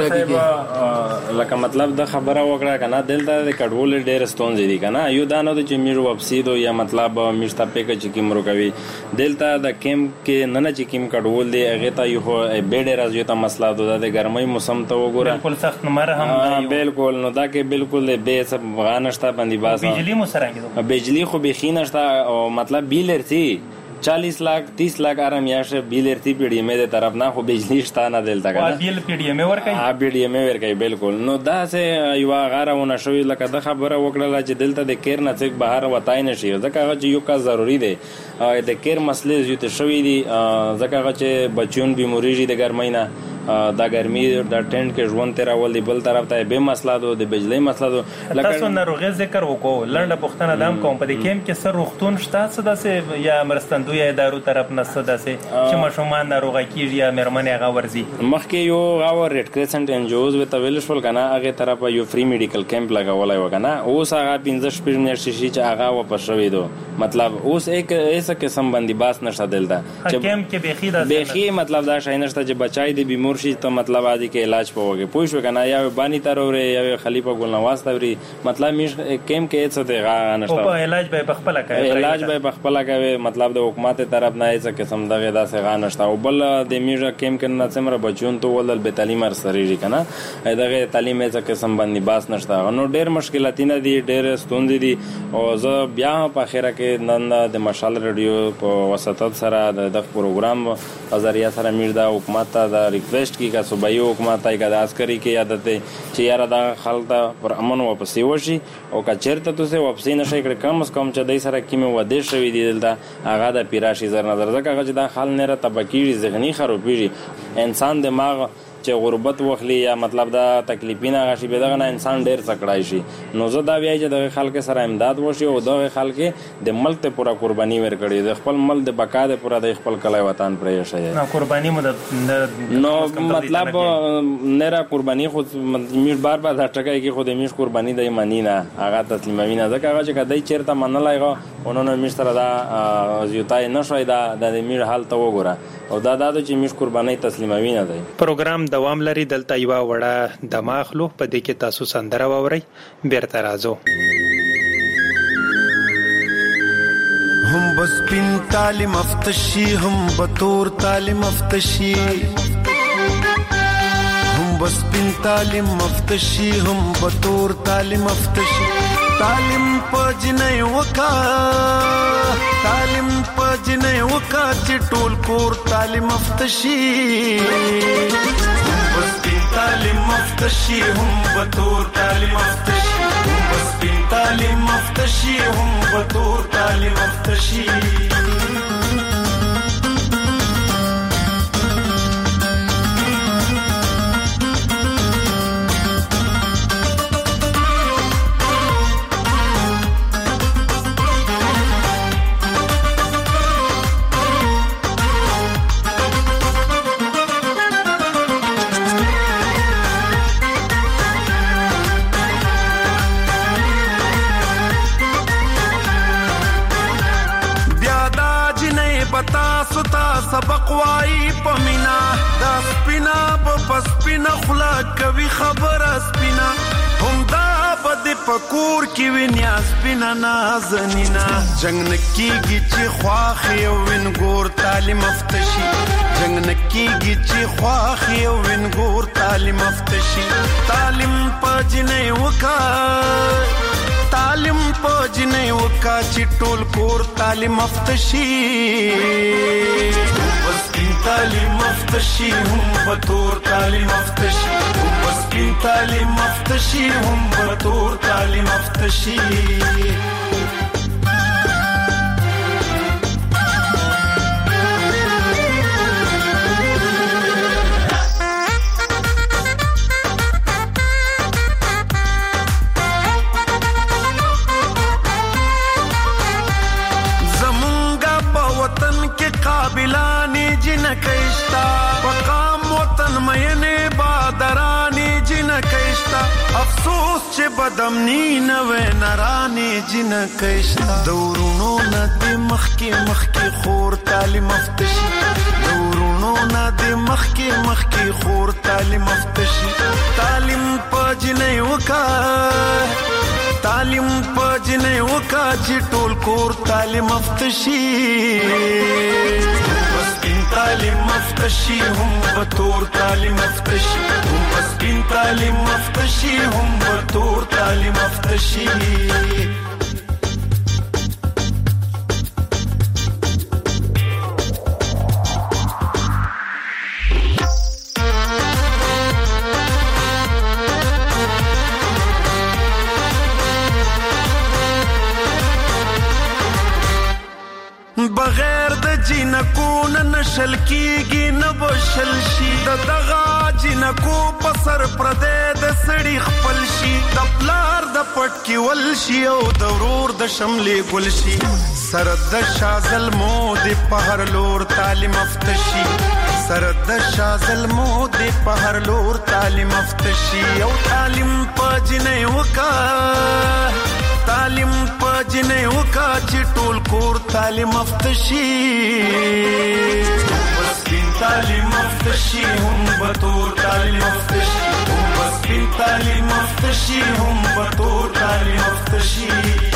Speaker 13: راګي.
Speaker 5: لکه مطلب د خبره وکړه کنه دلته د کډول ډېر ستونزې دي کنه یو دانو د چې میرو وبسیدو یا مطلب میشته پک چې کیمرو کوي دلته د کیم کې نه نه چې کیم کډول دی هغه ته یو بیډ راځي ته مسله ده د ګرمۍ موسم ته وګوره
Speaker 4: بالکل سخت نمبر هم
Speaker 5: بالکل نو دا کې بالکل به سب غانشته باندې باز
Speaker 4: بجلی مو سره کېدو
Speaker 5: بجلی خو به خینشته او مطلب بیل ارتي चालीस लाख तीस लाख आराम याश बिल एरती पीडीएम दे तरफ ना हो बिजली स्टा ना देलता का
Speaker 4: बिल पीडीएम वर कई
Speaker 5: हां पीडीएम वर कई बिल्कुल नो दा से युवा गारा ونه شوی لکه د خبره وکړه چې دلته د کیر نه څخه بهر وتاي نشي ځکه چې یو کا ضروری دی د کیر مسلې یو ته شوی دی ځکه چې بچون بیماریږي د ګرمۍ نه دا ګرمي د ټینټ کې ژوند تیر اول دی بل طرف ته به مسله دو د بجلی مسله دو
Speaker 4: لکه تاسو ناروغي ذکر وکاو لنډه پښتنه دام کوم په دې کیم کې سر روختون شته څه داسې یا مرستندوی ادارو طرف نه څه داسې چې مشومان ناروغي کیږي یا مرمنه هغه ورزي
Speaker 5: مخکې یو غاور ریډ کریسنت ان جوز وته ویل شول کنه هغه طرف یو فری میډیکل کیمپ لګولای وکنه اوس هغه پنځه شپږ میاشتې شي چې هغه واپس شوی دو مطلب اوس ایک ایسه قسم باندې باس نشته دلته
Speaker 4: چې کیمپ کې بخی دا
Speaker 5: بخی مطلب دا شای نشته چې بچای دی بیمار شي ته مطلب ادي کې علاج پوهږي پوه شو کنه یا بانی تروري یا خلیفہ ګل نواز توري مطلب میش کیم کې څه دی غا نشته
Speaker 4: او علاج به بخپله کوي
Speaker 5: علاج به بخپله کوي مطلب د حکومت طرف نه څه قسم دغه داسې غا نشته او بل د میژه کیم کې نه څمره بچون ته ولل به تعلیم سريري کنه دغه تعلیم څه قسم باندې باس نشته نو ډېر مشکلات نه دي ډېر ستوندې دي او زه بیا په اخره کې نن د مشال رادیو په وساتت سره د پروګرام ازریه سره میردا حکومت ته د ریکویسټ کی کا صوبایي حکومت ته کا عسکري کې عادت چې یاره دا خلک پر امن واپس وشي او کا چیرته تاسو واپس نشئ کړ کم از کم چې دای سره کیمه وده شوی دی دلته هغه د پیراشي زر نظر ځکه چې دا خل نه را تبکیږي ذهني خرابېږي انسان دماغ چې غربت وخلی یا مطلب دا تکلیفینه غشي به دغه انسان ډیر سکړای شي نو زه دا وایي چې دغه خلک سره امداد وشي او دغه خلک د ملک ته پوره قرباني ورکړي د خپل ملک د بقا د پوره د خپل کلای وطن پرې شي
Speaker 4: نو قرباني مو
Speaker 5: نو مطلب نه را قرباني خو میر بار بار دا ټکای کې خو د میش قرباني د ایمانی نه هغه تسلیموي نه ځکه هغه چې کدی چیرته منلایغه ونو میش سره دا زیوتای نشوي دا د میر حالت وګوره او دا دا چې میش قرباني تسلیموي نه دی
Speaker 4: پروګرام دوام لري دلته یو وړه د ماخلو په دې کې تاسو سندره ووري بیرته راځو
Speaker 7: هم بس بن تعلیم افتشی هم بطور تعلیم افتشی هم بس بن تعلیم افتشی هم بطور تعلیم افتشی تعلیم پجنې وکا تعلیم پجنې وکا چې ټول کور تعلیم افتشی بس بن تعلیم افتشی هم بطور تعلیم افتشی بس بن تعلیم افتشی هم بطور تعلیم افتشی سبق وای پمینا دا سپینا په سپینا خلا کوي خبر سپینا هم دا بد پکور کی وینیا سپینا نازنینا جنگ نکیږي چې خواخ یو وین ګور تعلیم افتشي جنگ نکیږي چې خواخ یو وین ګور تعلیم افتشي تعلیم پجنې وکا تعلیم پجنې وکا چې ټول کور تعلیم افتشي بس بن تعلیم افتشی هم بطور تعلیم افتشی بس بن تعلیم افتشی هم بطور تعلیم افتشی چې بدمنی نه وې نارانه جن کښتا دورونو نه د مخکې مخکې خور تعلیم افتشي دورونو نه د مخکې مخکې خور تعلیم افتشي تعلیم پجنې وکا تعلیم پجنې وکا چې ټول کور تعلیم افتشي بس بین تعلیم افتشي هم بطور تعلیم افتشي هم بس بین تعلیم افتشي هم بطور تعلیم افتشي بغیر د جنکو نه نشل کیږي نه بشل شي د دغه جنکو په سر پردې د سړي خپل شي د پلار د پټ کې ول شي او د ورور د شملې ګل شي سر د شازل مو د پهر لور تعلیم افتشي سر د شازل مو د پهر لور تعلیم افتشي او تعلیم پجنې وکا تعلیم پجنې وکا چې ټول کور تعلیم افتشي بس بین تعلیم افتشي هم بطور تعلیم افتشي بس بین تعلیم افتشي هم بطور تعلیم افتشي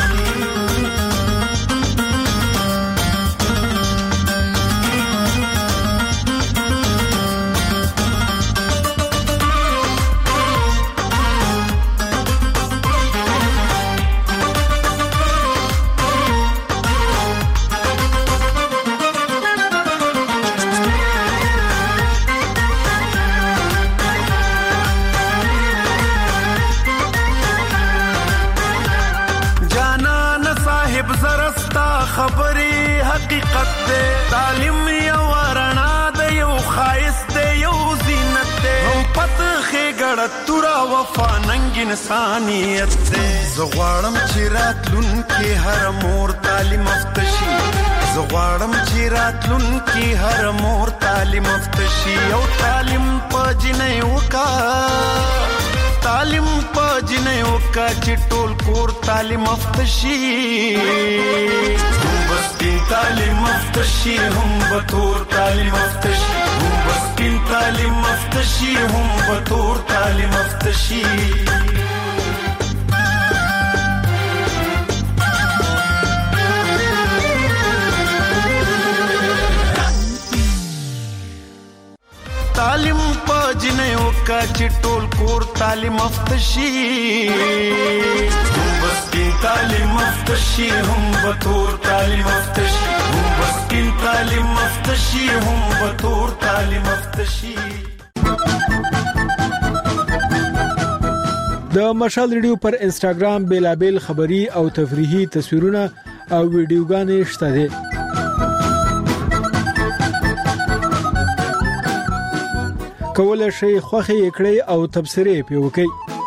Speaker 7: خبري حقیقت دے تعلیم یو ورنا دے یو خایس دے یو زینت دے هم پتخه ګړه تورا وفا ننګ انسانیت دے زغواړم چې راتلون کې هر مور تعلیم افتشي زغواړم چې راتلون کې هر مور تعلیم افتشي او تعلیم پجنې وکا تعلیم پجنې وکا چې ټول کور تعلیم افتشي بس بین تعلیم افتشي هم بطور تعلیم افتشي بس بین تعلیم افتشي هم بطور تعلیم افتشي تعلیم پجنې وکا چې ټول کور تعلیم افتشي بس بین تعلیم افتشي هم بطور تعلیم افتشي بس بین تعلیم افتشي هم بطور تعلیم افتشي
Speaker 9: د مشال ریډیو پر انستګرام بیلابل خبری او تفریحي تصویرونه او ویډیوګانې شته دي کولای شئ خوخي کړئ او تبصرې پې وکړئ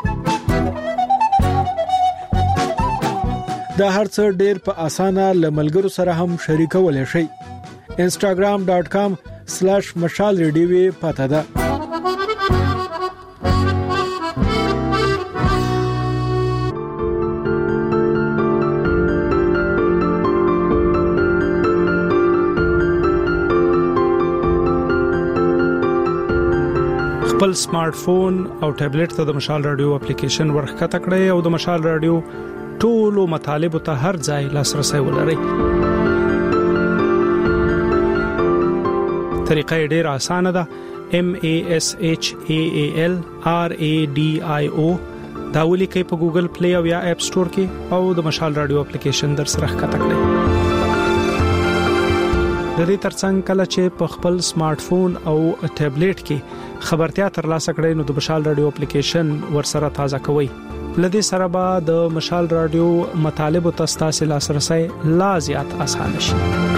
Speaker 9: دا هرڅه ډېر په اسانه لملګرو سره هم شریکولای شئ instagram dot com slash mashal radio پته ده خپل سمارټ فون او ټابلیټ ته د مشال رادیو اپلیکیشن ورخته کړئ او د مشال رادیو ټولو مطالب ته هر ځای لاسرسي ولرئ. طریقه ډېره اسانه ده. M A S H A A L R A D I O دا ولیکئ په ګوګل پلی او یا اپ سٹور کې او د مشال رادیو اپلیکیشن در سره ښکته کړئ. د دې ترڅنګ کله چې په خپل سمارټ فون او ټابلیټ کې خبرتیا ترلاسه کړئ نو د مشال رادیو اپلیکیشن ورسره تازه کوئ. لدې سره به د مشال رادیو مطالب او تاسو لاسرسي لا زیات اسانه شي.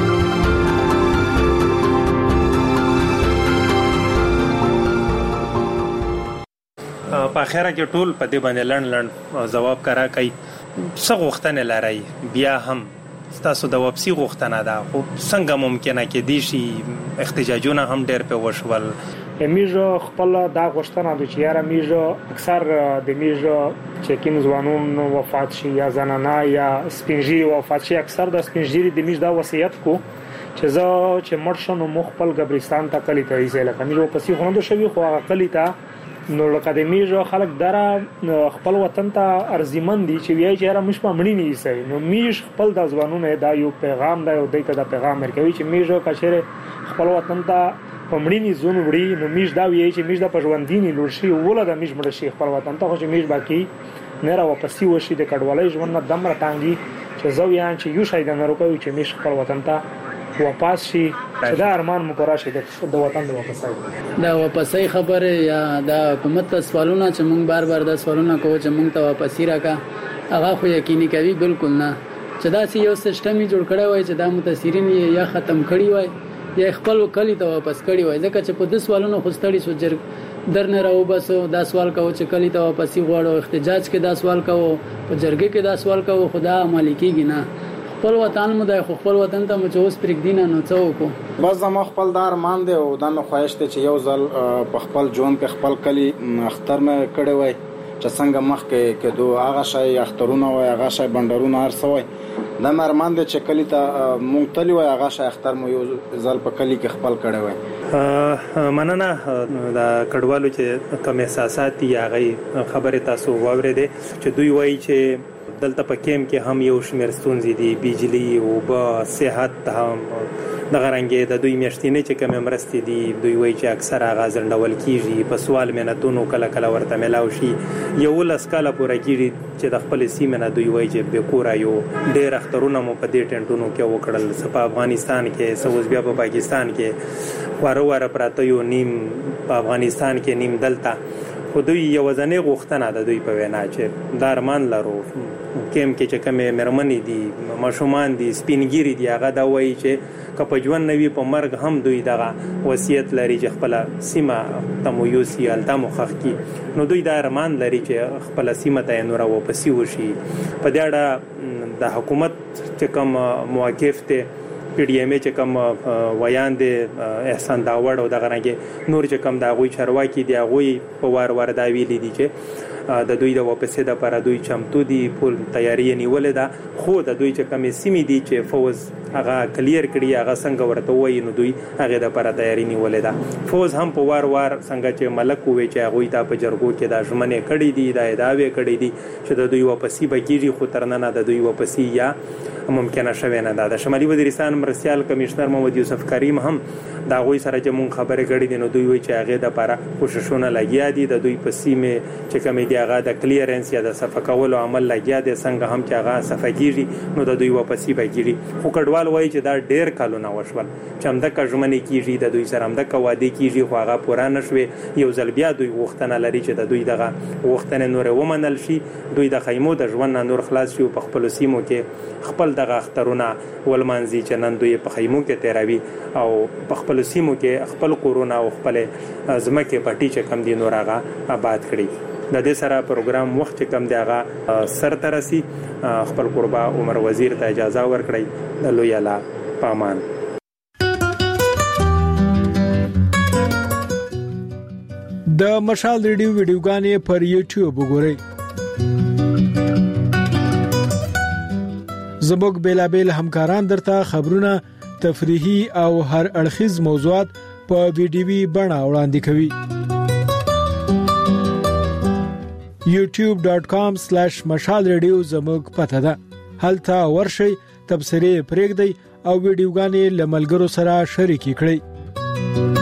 Speaker 4: په اخره کې ټول په دې باندې لړن لړن جواب کرا کوي څه غوښتنه لري بیا هم تاسو د واپسی غوښتنه ده خو څنګه ممکنه کې دي شي احتجاجونه هم ډېر په وشول
Speaker 10: میجو خپل دا غوښتنه د چیرې میجو اکثر د میجو چې کوم ځوانون وفات شي یا زنانه یا سپینجیری وفات شي، اکثر د سپینجیری د میش دا وصیت کو چې زه چې مړ شم نو خپل قبرستان ته کلی ته ایسه لکه میرو پسې خوندو شوی خو هغه کلی ته نو لکه د میش خلک دره خپل وطن ته ارزمن دي چې وایي چې را مش په مړی نه ایسه نو میش خپل د ځوانونو دا یو پیغام دا یو دایته د پیغام ورکوي چې میش کچره خپل وطن ته په مړی نه زون وړي نو میش دا وایي چې میش د پښوندینی لور شي وله د میش مړ شي خپل وطن ته خو چې میش باقی نه را واپسی وشي د کډوالۍ ژوند نه دمر ټانګي چې زو یان چې یو شای د نړۍ کوي چې میش خپل وطن ته واپس شي چې دا ارمان مو پوره شي د وطن د واپسای
Speaker 13: دا واپسای خبره یا د حکومت سوالونه چې مونږ بار بار د سوالونه کوو چې مونږ ته واپسی راکا هغه خو یقیني کوي بالکل نه چې دا یو سیستم جوړ کړی وای چې دا متاثرین یا ختم کړی وای یا خپل کلی ته واپس کړی وای ځکه چې په د سوالونو خوستړي سوجر درنه راو بسو دا سوال کوو چې کلی ته واپسی غواړو احتجاج کې دا سوال کوو په جرګه کې دا سوال کوو خدا عملی کیږي نه خپل وطن مو د خپل وطن ته مو چوس پرګ دینه نو څوک
Speaker 6: بس زما خپل دار مان دی او د مې خواهش ته چې یو ځل په خپل جون په خپل کلی اختر مې کړی وای چې څنګه مخ کې کې دوه هغه شای اخترونه وای هغه شای بندرونه ارسوي د مرمان د چکلی ته مونږ تلی وای هغه شای اختر مو یو ځل په کلی کې خپل کړی وای
Speaker 4: مننه د کډوالو چې کوم احساسات یا غي خبره تاسو واورېده چې دوی وایي چې دلته په کیم کې هم یو شمېر ستونزې دي بجلی او با صحت هم د غرانګې د دوی میاشتینې چې کوم مرستې دي دوی وایي چې اکثر هغه ځندول کیږي په سوال مینتونو کله کله ورته ملاو شي یو لس کاله پوره کیږي چې د خپل سیمه نه دوی وایي چې به کور یو ډېر اخترونه مو په دې ټنټونو کې وکړل سپا افغانستان کې سوز بیا په پاکستان کې واره واره پراته یو نیم په افغانستان کې نیم دلته خو دوی یو ځنې غوښتنه د دوی په وینا چې دارمان لرو کیم کې چې کومه مرمنې دي ماشومان دي سپینګيري دي هغه دا وایي چې کپ ژوند نوي په مرګ هم دوی دغه وصیت لري چې خپل سیمه تمو یو سیال تمو خخ کی نو دوی دا ارمان لري چې خپل سیمه ته نور واپسی وشي په دې اړه د حکومت چې کوم موقف ته پی ډی ایم چې کوم ویان دي احسان داوړ او دغه رنګ نور چې کوم دا غوي چرواکي دی غوي په وار وار دا ویلي دي چې د دوی د واپسې د پر دوی چمتو دي پول تیاری نیولې ده خو د دوی چې کومې سیمې دي چې فوز هغه کلیر کړي هغه څنګه ورته وایي نو دوی هغه د پر تیاری نیولې ده فوز هم په وار وار څنګه چې ملک وې چې هغه ته په جرګو کې د ژمنې کړي دي د اداوې کړي دي چې د دوی واپسی بګیږي خو ترنه د دوی واپسی یا ممکنه شوه نه ده د شمالي وزیرستان مرسیال کمشنر محمد یوسف کریم هم دا غوي سره چې مونږ خبرې کړې دي نو دوی وایي چې هغه د لپاره کوششونه لګیا دي د دوی په سیمه چې کومې دی هغه د کلیرنس یا د صفه کولو عمل لګیا دي څنګه هم چې هغه صفه کیږي نو د دوی واپسی بګیږي خو کډوال وایي چې دا ډېر کالونه وشول چې هم د کژمنې کیږي د دوی سره هم د کوادي کیږي خو هغه پوره نشوي یو ځل بیا دوی غوښتنه لري چې د دوی دغه غوښتنه نور ومنل شي دوی د خیمو د ژوند نور خلاص شي په خپل سیمو کې خپل دغه اخترونه ولمانځي چې نن دوی په خیمو کې تیروي او په خپل سیمو کې خپل کورونا او خپل ځمکه پټي چې کم دي نور هغه آباد کړي د دې سره پروګرام وخت کم دی هغه سر ترسي خپل قربا عمر وزیر ته اجازه ورکړي د لوی الله پامان
Speaker 9: د مشال ریډیو ویډیوګانې پر یوټیوب وګورئ زموږ بیلابل همکاران درته خبرونه تفریحي او هر اړخیز موضوعات په ویډیوي بڼه وړاندې کوي یوټیوب ډاٹ کام سلیش مشال ریډیو زموږ پته ده هلته ورشئ تبصرې پرېږدئ او ویډیوګانې له ملګرو سره شریکې کړئ